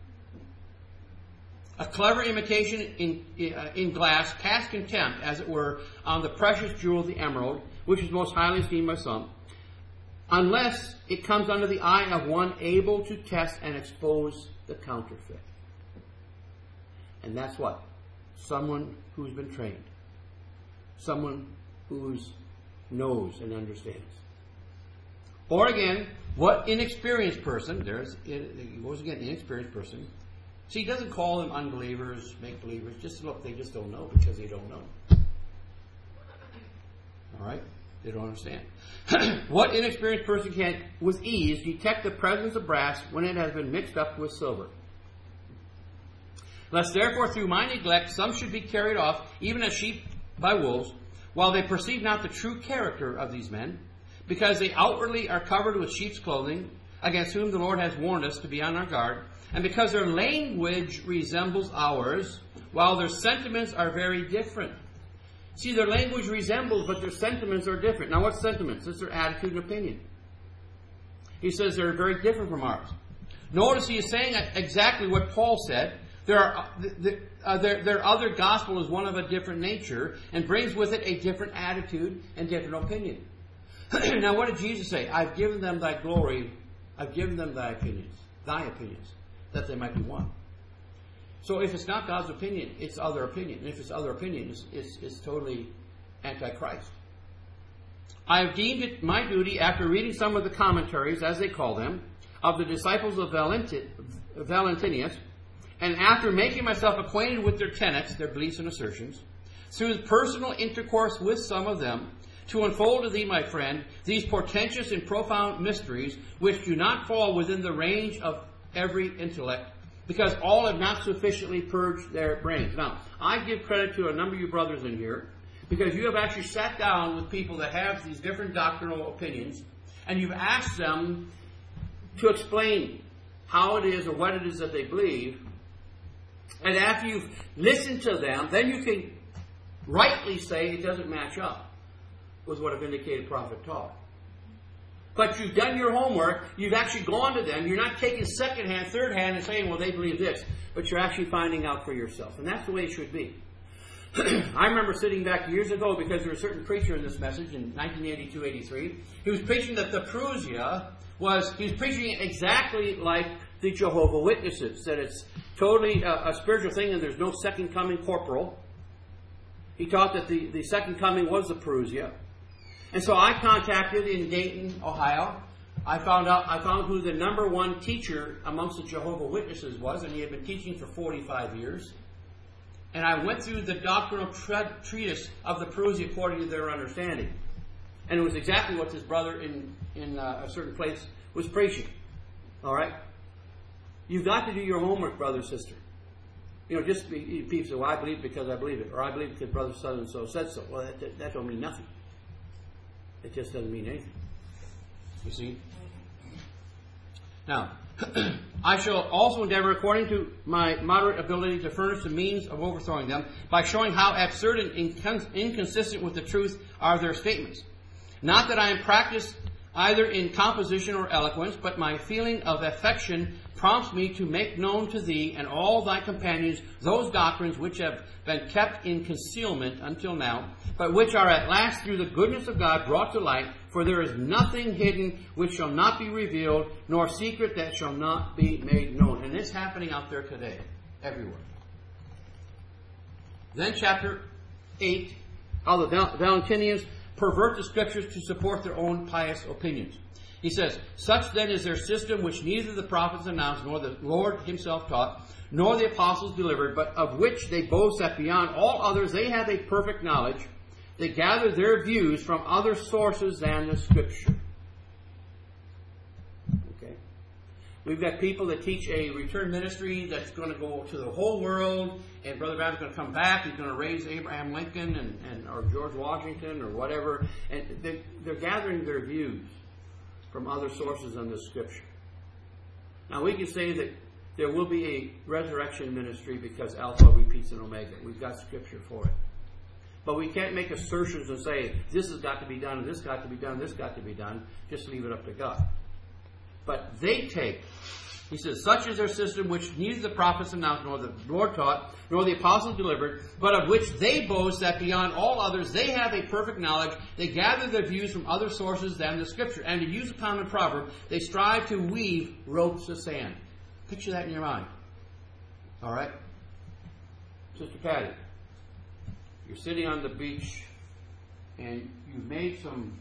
A clever imitation in, uh, in glass casts contempt, as it were, on the precious jewel, the emerald, which is most highly esteemed by some, unless it comes under the eye of one able to test and expose the counterfeit. And that's what? Someone who's been trained. Someone who knows and understands. Or again, what inexperienced person, there's, it goes again, inexperienced person. See, he doesn't call them unbelievers, make-believers. Just look, they just don't know because they don't know. All right? They don't understand. What inexperienced person can, with ease, detect the presence of brass when it has been mixed up with silver? Lest therefore through my neglect some should be carried off, even as sheep by wolves, while they perceive not the true character of these men, because they outwardly are covered with sheep's clothing, against whom the Lord has warned us to be on our guard, and because their language resembles ours, while their sentiments are very different. See, their language resembles, but their sentiments are different. Now, what sentiments? It's their attitude and opinion. He says they're very different from ours. Notice he is saying exactly what Paul said. There are, the, uh, their, their other gospel is one of a different nature and brings with it a different attitude and different opinion. Now, what did Jesus say? I've given them thy glory. I've given them thy opinions, thy opinions, that they might be one. So if it's not God's opinion, it's other opinion. And if it's other opinion, it's, it's, it's totally antichrist. I have deemed it my duty, after reading some of the commentaries, as they call them, of the disciples of Valentinus, and after making myself acquainted with their tenets, their beliefs and assertions, through personal intercourse with some of them, to unfold to thee, my friend, these portentous and profound mysteries, which do not fall within the range of every intellect, because all have not sufficiently purged their brains. Now, I give credit to a number of you brothers in here, because you have actually sat down with people that have these different doctrinal opinions, and you've asked them to explain how it is or what it is that they believe. And after you've listened to them, then you can rightly say it doesn't match up with what a vindicated prophet taught. But you've done your homework. You've actually gone to them. You're not taking second hand, third hand and saying, well, they believe this. But you're actually finding out for yourself. And that's the way it should be. I remember sitting back years ago because there was a certain preacher in this message in nineteen eighty-two eighty-three. He was preaching that the parousia was, he was preaching it exactly like the Jehovah Witnesses. That it's totally a, a spiritual thing and there's no second coming corporal. He taught that the, the second coming was the parousia. And so I contacted in Dayton, Ohio. I found out, I found who the number one teacher amongst the Jehovah Witnesses was, and he had been teaching for forty-five years. And I went through the doctrinal tre- treatise of the parousia according to their understanding. And it was exactly what this brother in, in uh, a certain place was preaching. All right? You've got to do your homework, brother, sister. You know, just be, people say, well, I believe because I believe it. Or I believe because brother so-and-so said so. Well, that, that, that don't mean nothing. It just doesn't mean anything. You see? Now, I shall also endeavor, according to my moderate ability, to furnish the means of overthrowing them by showing how absurd and incon- inconsistent with the truth are their statements. Not that I am practiced either in composition or eloquence, but my feeling of affection prompts me to make known to thee and all thy companions those doctrines which have been kept in concealment until now, but which are at last through the goodness of God brought to light. For there is nothing hidden which shall not be revealed, nor secret that shall not be made known. And it's happening out there today, everywhere. Then chapter eight, how the Val- Valentinians pervert the Scriptures to support their own pious opinions. He says, such then is their system which neither the prophets announced, nor the Lord himself taught, nor the apostles delivered, but of which they boast that beyond all others they have a perfect knowledge. They gather their views from other sources than the Scripture. Okay. We've got people that teach a return ministry that's going to go to the whole world, and Brother Branham's going to come back. He's going to raise Abraham Lincoln and, and or George Washington or whatever. And they, they're gathering their views from other sources than the Scripture. Now we can say that there will be a resurrection ministry because Alpha repeats an Omega. We've got Scripture for it. But we can't make assertions and say, this has got to be done, and this got to be done, and this got to be done. Just leave it up to God. But they take, he says, such is their system which neither the prophets announced, nor the Lord taught, nor the apostles delivered, but of which they boast that beyond all others they have a perfect knowledge. They gather their views from other sources than the Scripture. And to use a common proverb, they strive to weave ropes of sand. Picture that in your mind. All right? Sister Patty, you're sitting on the beach and you've made some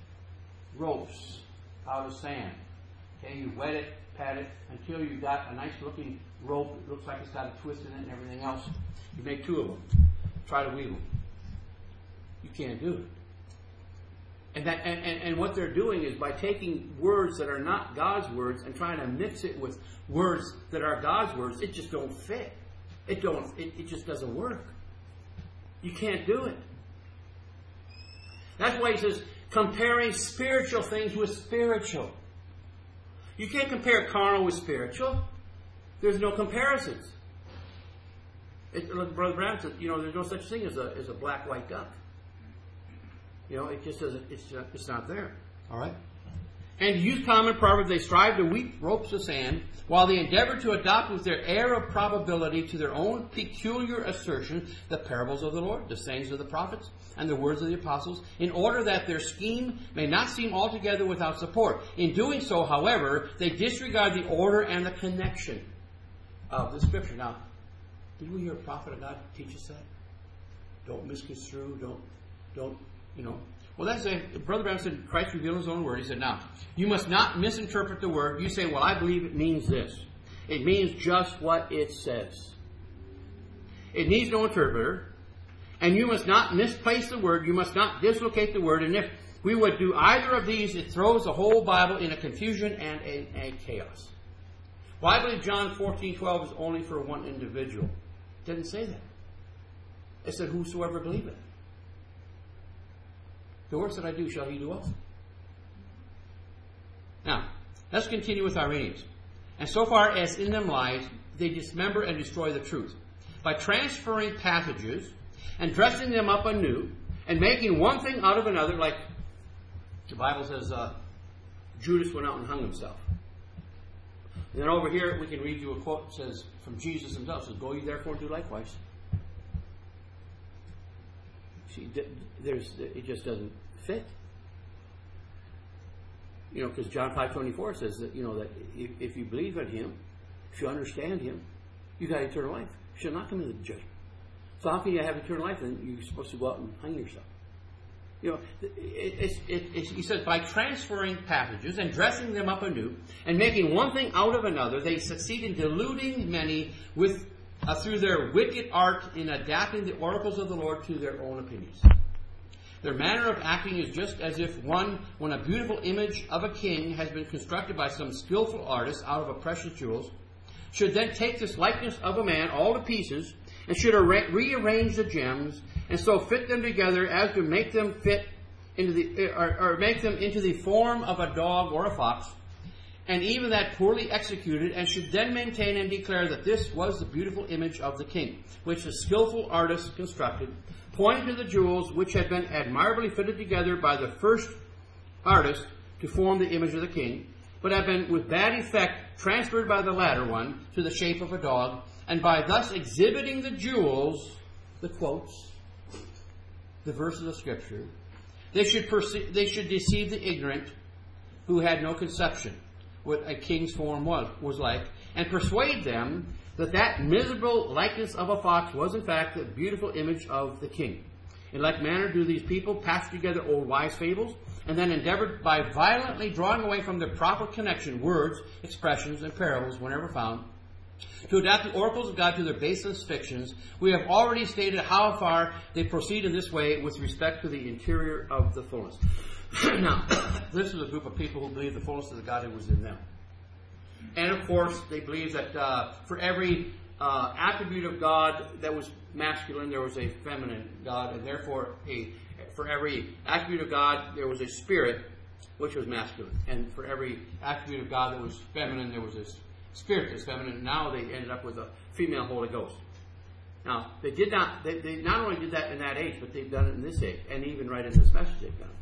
ropes out of sand. Okay, you wet it, pat it, until you've got a nice looking rope. It looks like it's got a twist in it and everything else. You make two of them. Try to weave them. You can't do it. And, that, and, and, and what they're doing is by taking words that are not God's words and trying to mix it with words that are God's words, it just don't fit. It don't. It, it just doesn't work. You can't do it. That's why he says, comparing spiritual things with spiritual. You can't compare carnal with spiritual. There's no comparisons. It, look, Brother Branham said, you know, there's no such thing as a as a black-white duck. You know, it just doesn't. It's not, it's not there. All right. And to use common proverb, they strive to weave ropes of sand, while they endeavor to adopt with their air of probability to their own peculiar assertion the parables of the Lord, the sayings of the prophets, and the words of the apostles, in order that their scheme may not seem altogether without support. In doing so, however, they disregard the order and the connection of the Scripture. Now, did we hear a prophet of God teach us that? Don't misconstrue, don't, don't, you know. Well, that's a, Brother Branham said, Christ revealed his own word. He said, now, you must not misinterpret the word. You say, well, I believe it means this. It means just what it says. It needs no interpreter. And you must not misplace the word. You must not dislocate the word. And if we would do either of these, it throws the whole Bible in a confusion and a, a chaos. Well, I believe John fourteen twelve is only for one individual. It didn't say that. It said, whosoever believeth. The works that I do shall he do also. Now, let's continue with our readings. And so far as in them lies, they dismember and destroy the truth. By transferring passages and dressing them up anew and making one thing out of another, like the Bible says, uh, Judas went out and hung himself. And then over here we can read you a quote that says from Jesus himself. It says, "Go ye therefore and do likewise." See, there's it just doesn't fit. You know, because John five twenty-four says that, you know, that if, if you believe in Him, if you understand Him, you got eternal life. You should not come into the judgment. So how can you have eternal life and you're supposed to go out and hang yourself? You know, it, it, it, it, he says, by transferring passages and dressing them up anew and making one thing out of another, they succeed in deluding many with uh, through their wicked art in adapting the oracles of the Lord to their own opinions. Their manner of acting is just as if one, when a beautiful image of a king has been constructed by some skillful artist out of a precious jewels, should then take this likeness of a man all to pieces and should arra- rearrange the gems and so fit them together as to make them fit into the or, or make them into the form of a dog or a fox, and even that poorly executed, and should then maintain and declare that this was the beautiful image of the king, which the skillful artist constructed, pointing to the jewels which had been admirably fitted together by the first artist to form the image of the king, but have been with bad effect transferred by the latter one to the shape of a dog, and by thus exhibiting the jewels, the quotes, the verses of Scripture, they should perce- they should deceive the ignorant who had no conception what a king's form was, was like, and persuade them that that miserable likeness of a fox was in fact the beautiful image of the king. In like manner do these people patch together old wise fables, and then endeavor by violently drawing away from their proper connection words, expressions, and parables whenever found, to adapt the oracles of God to their baseless fictions. We have already stated how far they proceed in this way with respect to the interior of the fullness. Now, this is a group of people who believe the fullness of the Godhead was in them. And of course, they believe that uh, for every uh, attribute of God that was masculine, there was a feminine God, and therefore a, for every attribute of God, there was a spirit which was masculine. And for every attribute of God that was feminine, there was a spirit that's feminine. Now they ended up with a female Holy Ghost. Now, they did not, they, they not only did that in that age, but they've done it in this age, and even right in this message they've done it.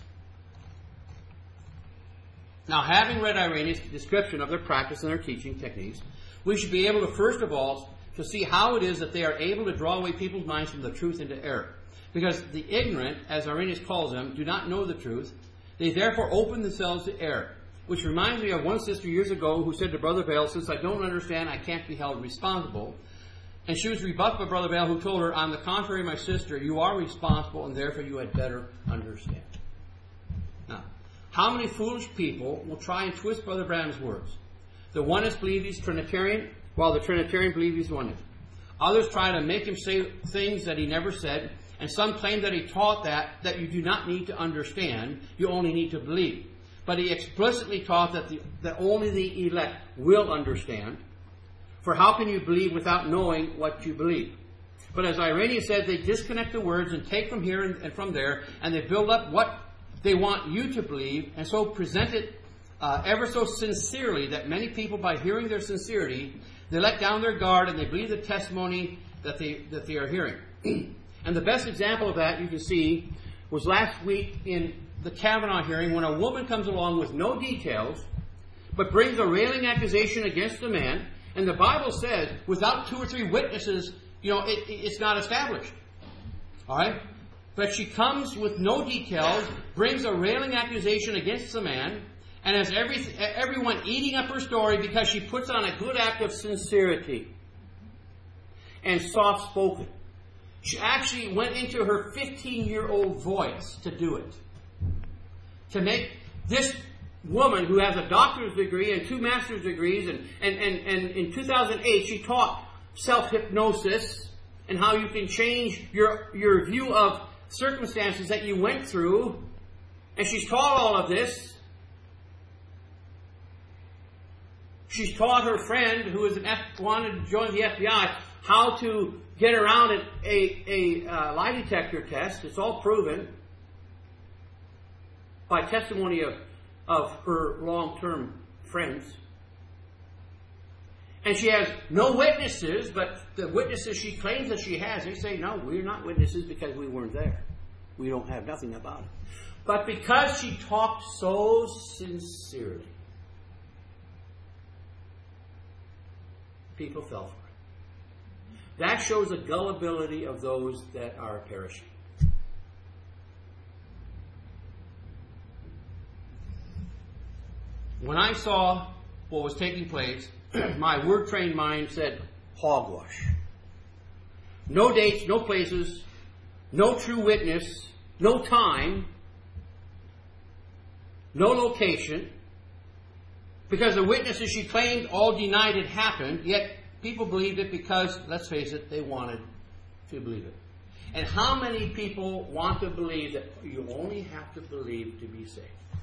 Now, having read Irenaeus' description of their practice and their teaching techniques, we should be able to, first of all, to see how it is that they are able to draw away people's minds from the truth into error. Because the ignorant, as Irenaeus calls them, do not know the truth. They therefore open themselves to error. Which reminds me of one sister years ago who said to Brother Bale, "Since I don't understand, I can't be held responsible." And she was rebuffed by Brother Bale, who told her, "On the contrary, my sister, you are responsible, and therefore you had better understand." Now, how many foolish people will try and twist Brother Branham's words? The oneness believe he's Trinitarian, while the Trinitarian believe he's oneness. Others try to make him say things that he never said, and some claim that he taught that, that you do not need to understand, you only need to believe. But he explicitly taught that, the, that only the elect will understand. For how can you believe without knowing what you believe? But as Irenaeus said, they disconnect the words and take from here and, and from there, and they build up what they want you to believe, and so present it uh, ever so sincerely that many people, by hearing their sincerity, they let down their guard and they believe the testimony that they that they are hearing. And the best example of that you can see was last week in the Kavanaugh hearing, when a woman comes along with no details, but brings a railing accusation against a man, and the Bible says, without two or three witnesses, you know, it, it's not established. All right? But she comes with no details, brings a railing accusation against the man, and has every, everyone eating up her story because she puts on a good act of sincerity and soft-spoken. She actually went into her fifteen-year-old voice to do it. To make this woman who has a doctor's degree and two master's degrees, and, and, and, and in two thousand eight she taught self-hypnosis and how you can change your, your view of circumstances that you went through, and she's taught all of this. She's taught her friend who is an F, wanted to join the F B I how to get around a, a, a uh, lie detector test. It's all proven by testimony of, of her long-term friends. And she has no witnesses, but the witnesses she claims that she has, they say, no, we're not witnesses because we weren't there. we don't have nothing about it. But because she talked so sincerely, people fell for it. That shows the gullibility of those that are perishing. When I saw what was taking place, my word-trained mind said, hogwash. No dates, no places, no true witness, no time, no location, because the witnesses she claimed all denied it happened, yet people believed it because, let's face it, they wanted to believe it. And how many people want to believe that you only have to believe to be saved?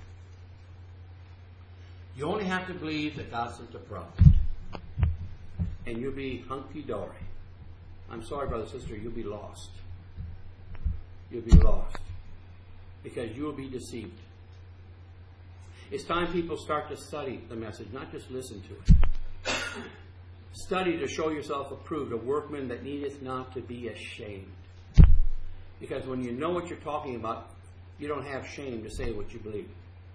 You only have to believe that God sent a prophet. And you'll be hunky-dory. I'm sorry, brother, sister, you'll be lost. You'll be lost. Because you'll be deceived. It's time people start to study the message, not just listen to it. Study to show yourself approved, a workman that needeth not to be ashamed. Because when you know what you're talking about, you don't have shame to say what you believe.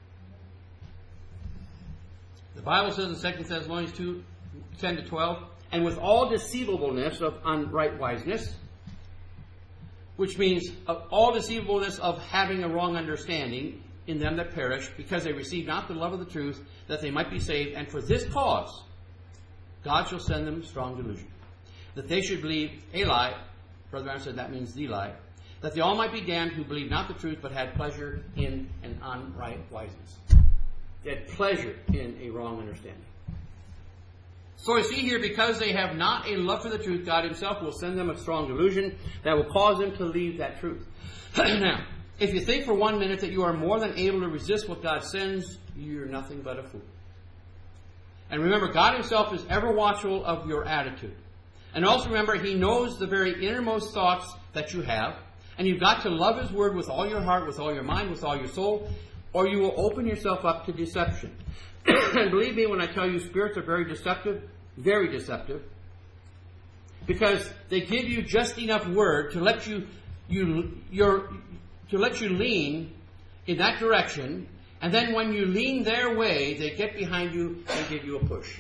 The Bible says in Second Thessalonians two, ten to twelve, and with all deceivableness of unrightwiseness, which means of all deceivableness of having a wrong understanding in them that perish, because they receive not the love of the truth, that they might be saved. And for this cause, God shall send them strong delusion, that they should believe a lie. Brother Brown said that means the lie. That they all might be damned who believed not the truth, but had pleasure in an unrightwiseness. They had pleasure in a wrong understanding. So I see here, because they have not a love for the truth, God himself will send them a strong delusion that will cause them to leave that truth. Now, if you think for one minute that you are more than able to resist what God sends, you're nothing but a fool. And remember, God himself is ever watchful of your attitude. And also remember, he knows the very innermost thoughts that you have. And you've got to love his word with all your heart, with all your mind, with all your soul, or you will open yourself up to deception. And believe me when I tell you, spirits are very deceptive, very deceptive, because they give you just enough word to let you, you, your, to let you lean in that direction, and then when you lean their way, they get behind you and give you a push.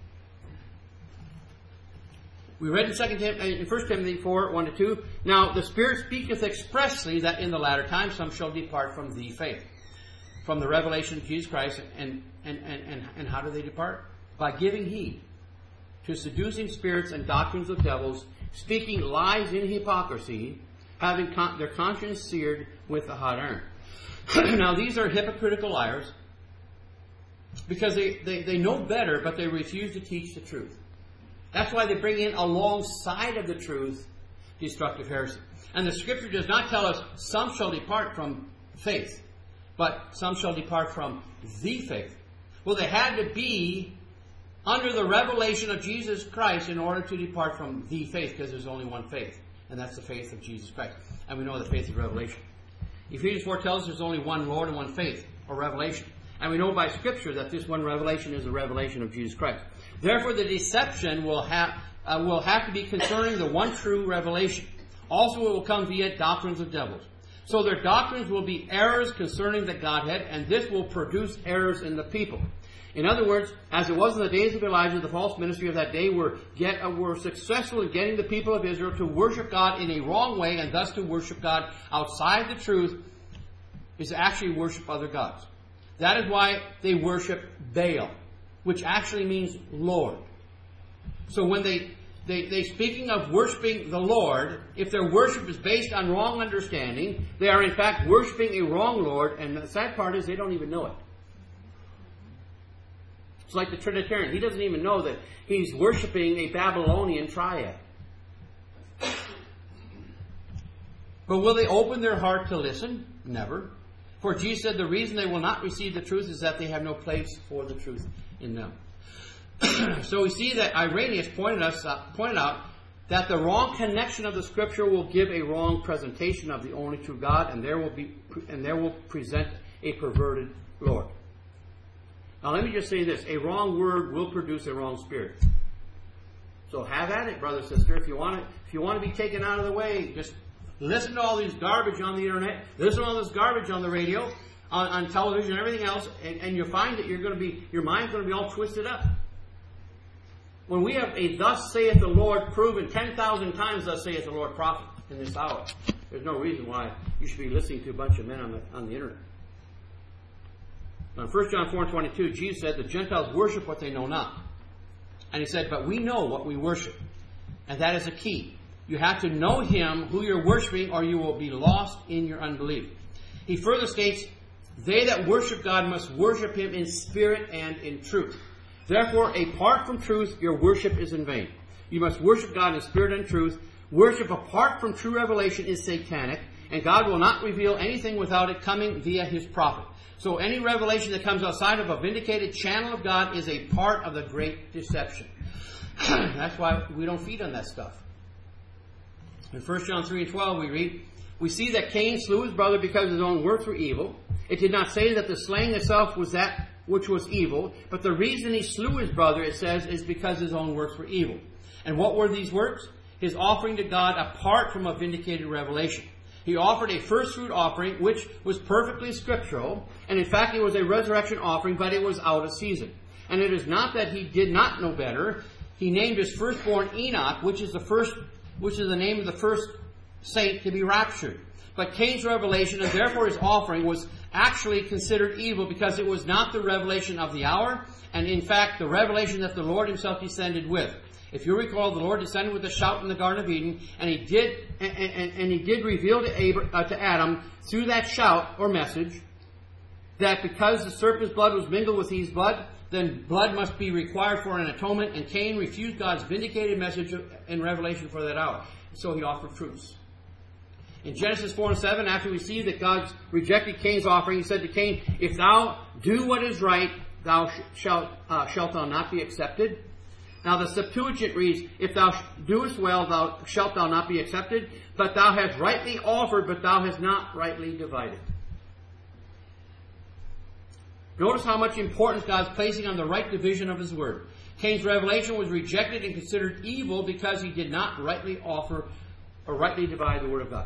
We read in Second Tim- in First Timothy four, one to two, now the Spirit speaketh expressly that in the latter time some shall depart from the faith, from the revelation of Jesus Christ. And, and, and, and, and how do they depart? By giving heed to seducing spirits and doctrines of devils, speaking lies in hypocrisy, having con- their conscience seared with a hot iron. Now these are hypocritical liars, because they, they, they know better, but they refuse to teach the truth. That's why they bring in alongside of the truth destructive heresy. And the Scripture does not tell us some shall depart from faith, but some shall depart from the faith. Well, they had to be under the revelation of Jesus Christ in order to depart from the faith, because there's only one faith, and that's the faith of Jesus Christ. And we know the faith of revelation. Ephesians four tells us there's only one Lord and one faith, or revelation. And we know by Scripture that this one revelation is the revelation of Jesus Christ. Therefore, the deception will have, uh, will have to be concerning the one true revelation. Also, it will come via doctrines of devils. So their doctrines will be errors concerning the Godhead, and this will produce errors in the people. In other words, as it was in the days of Elijah, the false ministry of that day were, get, uh, were successful in getting the people of Israel to worship God in a wrong way, and thus to worship God outside the truth, is to actually worship other gods. That is why they worship Baal, which actually means Lord. So when they, they, they speaking of worshiping the Lord, if their worship is based on wrong understanding, they are in fact worshiping a wrong Lord, and the sad part is they don't even know it. It's like the Trinitarian. He doesn't even know that he's worshiping a Babylonian triad. But will they open their heart to listen? Never. For Jesus said the reason they will not receive the truth is that they have no place for the truth in them. So we see that Irenaeus pointed, us, uh, pointed out that the wrong connection of the Scripture will give a wrong presentation of the only true God, and there will be and there will present a perverted Lord. Now let me just say this: a wrong word will produce a wrong spirit. So have at it, brother, sister. If you want to, if you want to be taken out of the way, just listen to all these garbage on the internet, listen to all this garbage on the radio, on, on television, and everything else, and, and you'll find that you're going to be, your mind's going to be all twisted up. When we have a thus saith the Lord proven ten thousand times thus saith the Lord prophet in this hour, there's no reason why you should be listening to a bunch of men on the, on the internet. Now, in First John four and twenty-two, Jesus said, the Gentiles worship what they know not. And he said, but we know what we worship. And that is a key. You have to know Him, who you're worshiping, or you will be lost in your unbelief. He further states, they that worship God must worship Him in spirit and in truth. Therefore, apart from truth, your worship is in vain. You must worship God in spirit and truth. Worship apart from true revelation is satanic, and God will not reveal anything without it coming via His prophet. So any revelation that comes outside of a vindicated channel of God is a part of the great deception. That's why we don't feed on that stuff. In First John three and twelve we read, we see that Cain slew his brother because his own works were evil. It did not say that the slaying itself was that which was evil, but the reason he slew his brother, it says, is because his own works were evil. And what were these works? His offering to God apart from a vindicated revelation. He offered a first fruit offering, which was perfectly scriptural, and in fact it was a resurrection offering, but it was out of season. And it is not that he did not know better. He named his firstborn Enoch, which is the first, which is the name of the first saint to be raptured. But Cain's revelation, and therefore his offering, was actually considered evil because it was not the revelation of the hour, and in fact the revelation that the Lord Himself descended with. If you recall, the Lord descended with a shout in the Garden of Eden, and He did, and, and, and He did reveal to, Abra, uh, to Adam through that shout or message that because the serpent's blood was mingled with Eve's blood, then blood must be required for an atonement, and Cain refused God's vindicated message in revelation for that hour. So he offered fruits. In Genesis four and seven, after we see that God rejected Cain's offering, He said to Cain, if thou do what is right, thou sh- shalt, uh, shalt thou not be accepted. Now the Septuagint reads, if thou doest well, thou shalt thou not be accepted, but thou hast rightly offered, but thou hast not rightly divided. Notice how much importance God's placing on the right division of His word. Cain's revelation was rejected and considered evil because he did not rightly offer or rightly divide the word of God.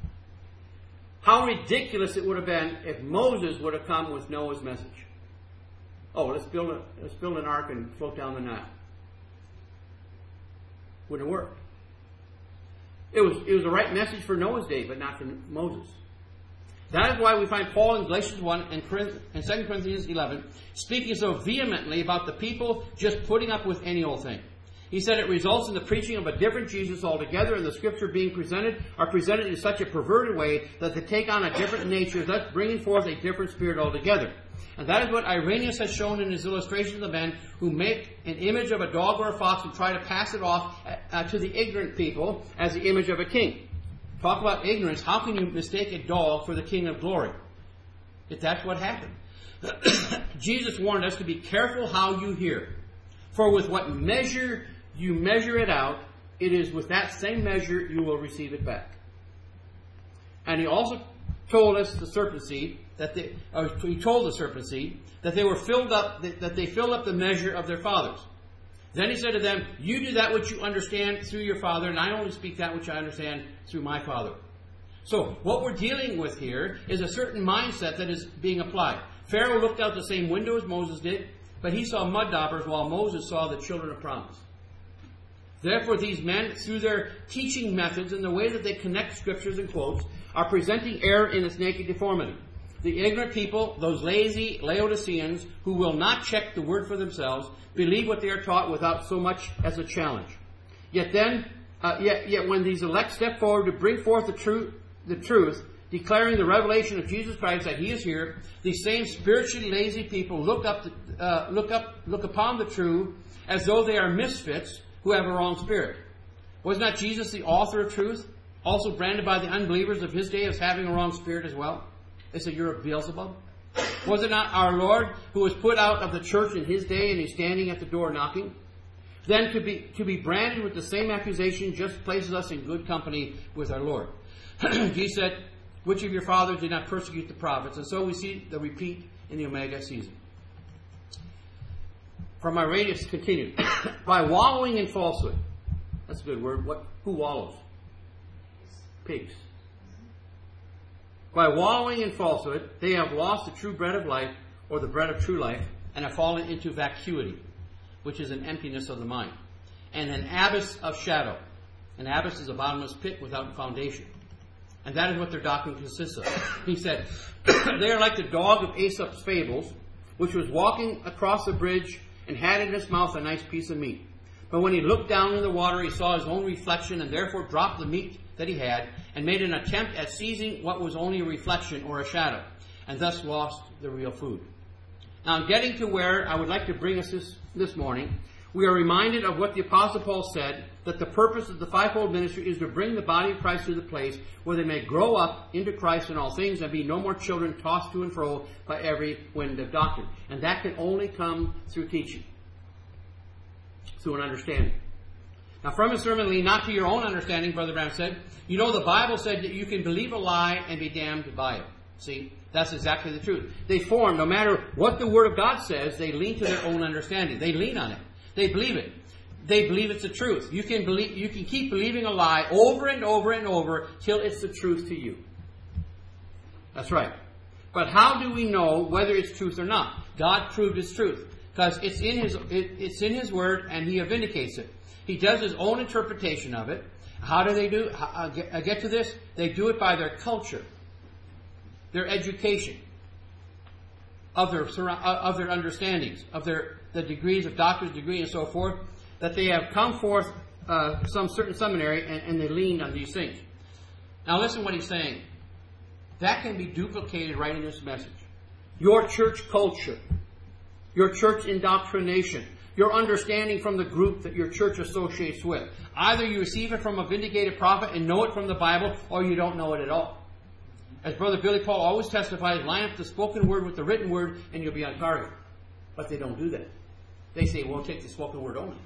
How ridiculous it would have been if Moses would have come with Noah's message. Oh, let's build a, let's build an ark and float down the Nile. Wouldn't have worked. It was, it was the right message for Noah's day, but not for Moses. That is why we find Paul in Galatians one and Second Corinthians eleven speaking so vehemently about the people just putting up with any old thing. He said it results in the preaching of a different Jesus altogether, and the Scripture being presented are presented in such a perverted way that they take on a different nature, thus bringing forth a different spirit altogether. And that is what Irenaeus has shown in his illustration of the men who make an image of a dog or a fox and try to pass it off uh, to the ignorant people as the image of a king. Talk about ignorance. How can you mistake a dog for the King of glory? If that's what happened. Jesus warned us to be careful how you hear. For with what measure you measure it out, it is with that same measure you will receive it back. And He also told us the serpent seed that they, or He told the serpent seed that they were filled up, that they filled up the measure of their fathers. Then He said to them, you do that which you understand through your father, and I only speak that which I understand through my Father. So, what we're dealing with here is a certain mindset that is being applied. Pharaoh looked out the same window as Moses did, but he saw mud daubers while Moses saw the children of promise. Therefore, these men, through their teaching methods and the way that they connect scriptures and quotes, are presenting error in its naked deformity. The ignorant people, those lazy Laodiceans who will not check the word for themselves, believe what they are taught without so much as a challenge. Yet then, uh, yet, yet when these elect step forward to bring forth the truth, the truth, declaring the revelation of Jesus Christ that He is here, these same spiritually lazy people look up, to, uh, look up, look upon the true as though they are misfits who have a wrong spirit. Was not Jesus the author of truth, also branded by the unbelievers of His day as having a wrong spirit as well? They said, you're a Beelzebub. Was it not our Lord who was put out of the church in His day and He's standing at the door knocking? Then to be to be branded with the same accusation just places us in good company with our Lord. He said, which of your fathers did not persecute the prophets? And so we see the repeat in the Omega season. From Irenaeus continued, by wallowing in falsehood. That's a good word. What? Who wallows? Pigs. By wallowing in falsehood, they have lost the true bread of life, or the bread of true life, and have fallen into vacuity, which is an emptiness of the mind, and an abyss of shadow. An abyss is a bottomless pit without foundation. And that is what their doctrine consists of. He said, they are like the dog of Aesop's fables, which was walking across the bridge and had in his mouth a nice piece of meat. But when he looked down in the water, he saw his own reflection, and therefore dropped the meat that he had, and made an attempt at seizing what was only a reflection or a shadow, and thus lost the real food. Now, I'm getting to where I would like to bring us this, this morning. We are reminded of what the Apostle Paul said, that the purpose of the fivefold ministry is to bring the body of Christ to the place where they may grow up into Christ in all things and be no more children tossed to and fro by every wind of doctrine. And that can only come through teaching, through an understanding. Now, from his sermon, lean not to your own understanding, Brother Branham said. You know, the Bible said that you can believe a lie and be damned by it. See, that's exactly the truth. They form, no matter what the Word of God says, they lean to their own understanding. They lean on it. They believe it. They believe it's the truth. You can believe, you can keep believing a lie over and over and over till it's the truth to you. That's right. But how do we know whether it's truth or not? God proved it's truth, because it's in His it, it's in His Word, and He vindicates it. He does His own interpretation of it. How do they do? I get, I get to this. They do it by their culture, their education, of their of their understandings, of their the degrees of doctor's degree and so forth, that they have come forth uh, some certain seminary and, and they lean on these things. Now listen what he's saying. That can be duplicated right in this message. Your church culture, your church indoctrination, your understanding from the group that your church associates with. Either you receive it from a vindicated prophet and know it from the Bible, or you don't know it at all. As Brother Billy Paul always testifies, line up the spoken word with the written word and you'll be on target. But they don't do that. They say, we'll take the spoken word only.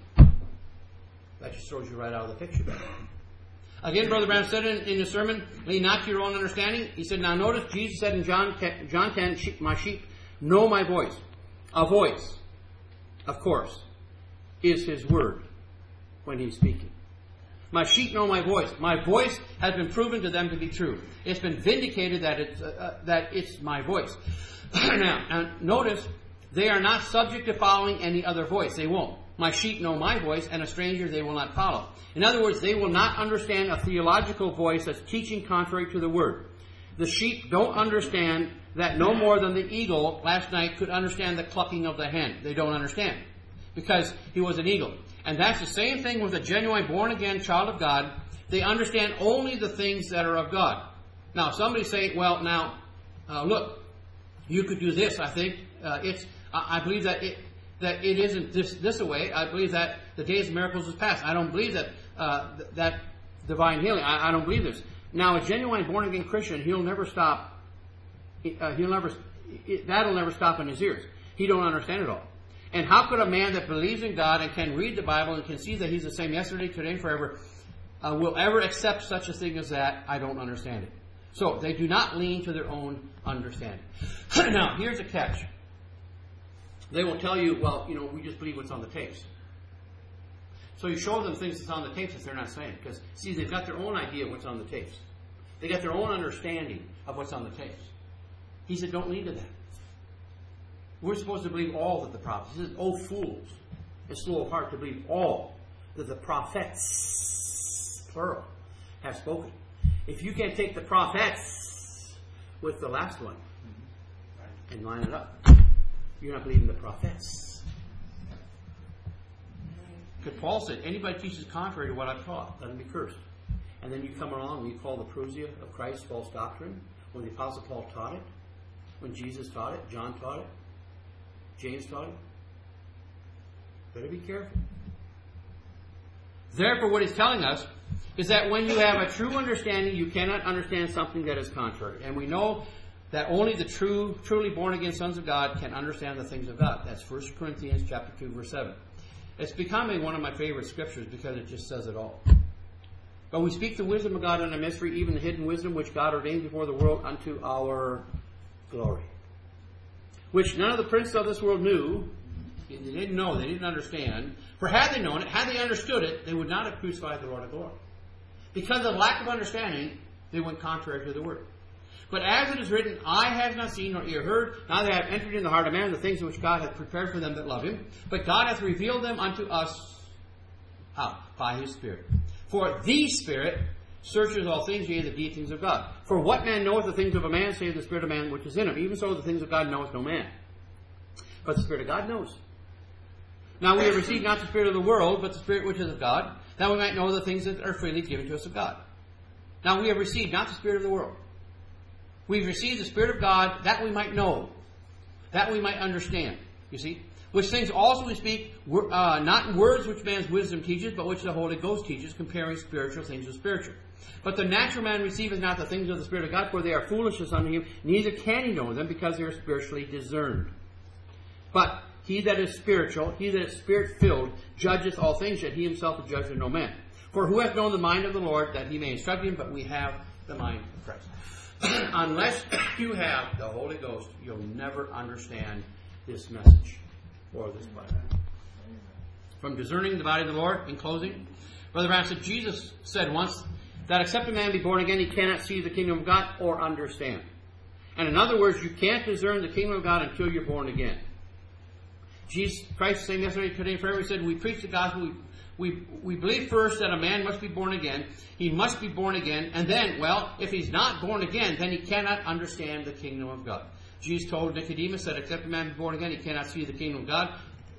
That just throws you right out of the picture. Again, Brother Branham said in, in his sermon, lean not to your own understanding. He said, now notice Jesus said in John, John ten, my sheep know my voice. A voice, of course, is His word when He's speaking. My sheep know my voice. My voice has been proven to them to be true. It's been vindicated that it's, uh, uh, that it's my voice. now, now, notice, they are not subject to following any other voice. They won't. My sheep know my voice, and a stranger they will not follow. In other words, they will not understand a theological voice that's teaching contrary to the Word. The sheep don't understand that no more than the eagle last night could understand the clucking of the hen. They don't understand, because he was an eagle. And that's the same thing with a genuine born-again child of God. They understand only the things that are of God. Now, somebody say, well, now, uh, look, you could do this, I think. Uh, it's, I, I believe that it, that it isn't this, this way. I believe that the days of miracles is past. I don't believe that uh, th- that divine healing. I, I don't believe this. Now, a genuine born-again Christian, he'll never stop. Uh, he'll never. It, that'll never stop in his ears. He don't understand it all. And how could a man that believes in God and can read the Bible and can see that He's the same yesterday, today, and forever, uh, will ever accept such a thing as that? I don't understand it. So they do not lean to their own understanding. Now, here's a catch. They will tell you, well, you know, we just believe what's on the tapes. So you show them things that's on the tapes that they're not saying. Because, see, they've got their own idea of what's on the tapes. They got their own understanding of what's on the tapes. He said, don't lean to that. We're supposed to believe all that the prophets. He says, oh, fools, and slow of heart to believe all that the prophets, plural, have spoken. If you can't take the prophets with the last one and line it up, you're not believing the prophets. Because Paul said, anybody teaches contrary to what I've taught, let him be cursed. And then you come along and you call the parousia of Christ false doctrine, when the Apostle Paul taught it, when Jesus taught it, John taught it, James taught it. Better be careful. Therefore, what he's telling us is that when you have a true understanding, you cannot understand something that is contrary. And we know that only the true, truly born-again sons of God can understand the things of God. That's First Corinthians chapter two, verse seven. It's becoming one of my favorite scriptures because it just says it all. But we speak the wisdom of God in a mystery, even the hidden wisdom which God ordained before the world unto our glory. Which none of the princes of this world knew. They didn't know, they didn't understand. For had they known it, had they understood it, they would not have crucified the Lord of glory. Because of lack of understanding, they went contrary to the word. But as it is written, eye has not seen nor ear heard, neither have entered in the heart of man the things which God hath prepared for them that love him. But God hath revealed them unto us, how? By his Spirit. For the Spirit searches all things, yea, the deep things of God. For what man knoweth the things of a man, save the Spirit of man which is in him? Even so the things of God knoweth no man. But the Spirit of God knows. Now we have received not the Spirit of the world, but the Spirit which is of God, that we might know the things that are freely given to us of God. Now we have received not the Spirit of the world. We've received the Spirit of God that we might know, that we might understand. You see? Which things also we speak, uh, not in words which man's wisdom teaches, but which the Holy Ghost teaches, comparing spiritual things with spiritual. But the natural man receiveth not the things of the Spirit of God, for they are foolishness unto him, neither can he know them, because they are spiritually discerned. But he that is spiritual, he that is Spirit-filled, judgeth all things, yet he himself is judged of no man. For who hath known the mind of the Lord, that he may instruct him? But we have the mind of Christ. Unless you have the Holy Ghost, you'll never understand this message or this Bible. From discerning the body of the Lord, in closing, Brother Branham said, Jesus said once that except a man be born again, he cannot see the kingdom of God or understand. And in other words, you can't discern the kingdom of God until you're born again. Jesus Christ saying yesterday, today, and forever, he said, we preach the gospel, we We, we believe first that a man must be born again. He must be born again. And then, well, if he's not born again, then he cannot understand the kingdom of God. Jesus told Nicodemus that except a man be born again, he cannot see the kingdom of God.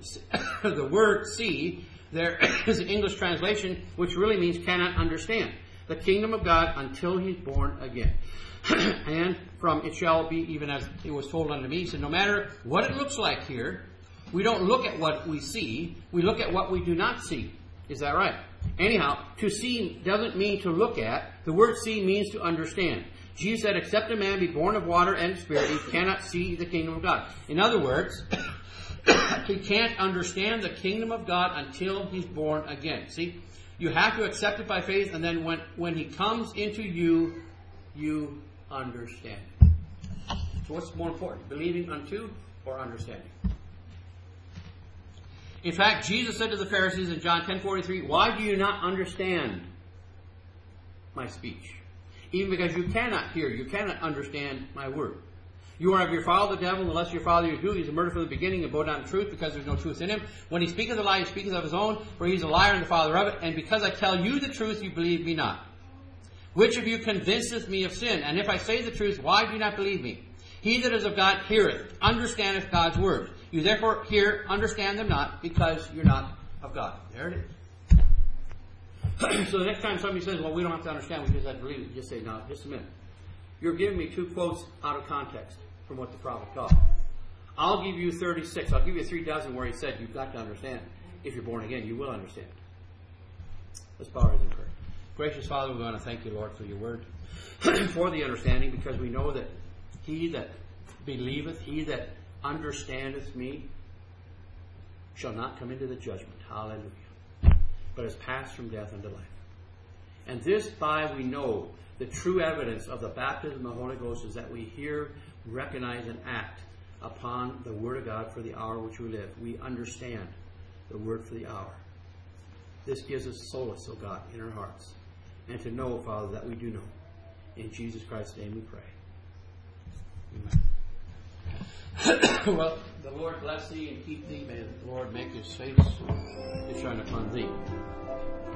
The word see, there is an English translation, which really means cannot understand the kingdom of God until he's born again. And from it shall be even as it was told unto me. He said, no matter what it looks like here, we don't look at what we see. We look at what we do not see. Is that right? Anyhow, to see doesn't mean to look at. The word see means to understand. Jesus said, except a man be born of water and spirit, he cannot see the kingdom of God. In other words, he can't understand the kingdom of God until he's born again. See? You have to accept it by faith, and then when, when he comes into you, you understand. So what's more important? Believing unto or understanding? In fact, Jesus said to the Pharisees in John ten forty-three, why do you not understand my speech? Even because you cannot hear, you cannot understand my word. You are of your father the devil, unless your father you do, he's a murderer from the beginning and bowed down to truth, because there's no truth in him. When he speaketh a lie, he speaketh of his own, for he's a liar and the father of it. And because I tell you the truth, you believe me not. Which of you convinceth me of sin? And if I say the truth, why do you not believe me? He that is of God heareth, understandeth God's word. You therefore hear, understand them not, because you're not of God. There it is. So the next time somebody says, well, we don't have to understand, we just have to believe it, you just say, no, just a minute. You're giving me two quotes out of context from what the prophet taught. I'll give you thirty-six. I'll give you three dozen where he said, you've got to understand. If you're born again, you will understand. Let's bow our heads in prayer. Gracious Father, we want to thank you, Lord, for your word, for the understanding, because we know that he that believeth, he that understandeth me, shall not come into the judgment. Hallelujah. But is passed from death unto life. And this by we know the true evidence of the baptism of the Holy Ghost is that we hear, recognize, and act upon the Word of God for the hour which we live. We understand the Word for the hour. This gives us solace, O God, in our hearts. And to know, Father, that we do know. In Jesus Christ's name we pray. Amen. Well, the Lord bless thee and keep thee. May the Lord make his face to shine upon thee.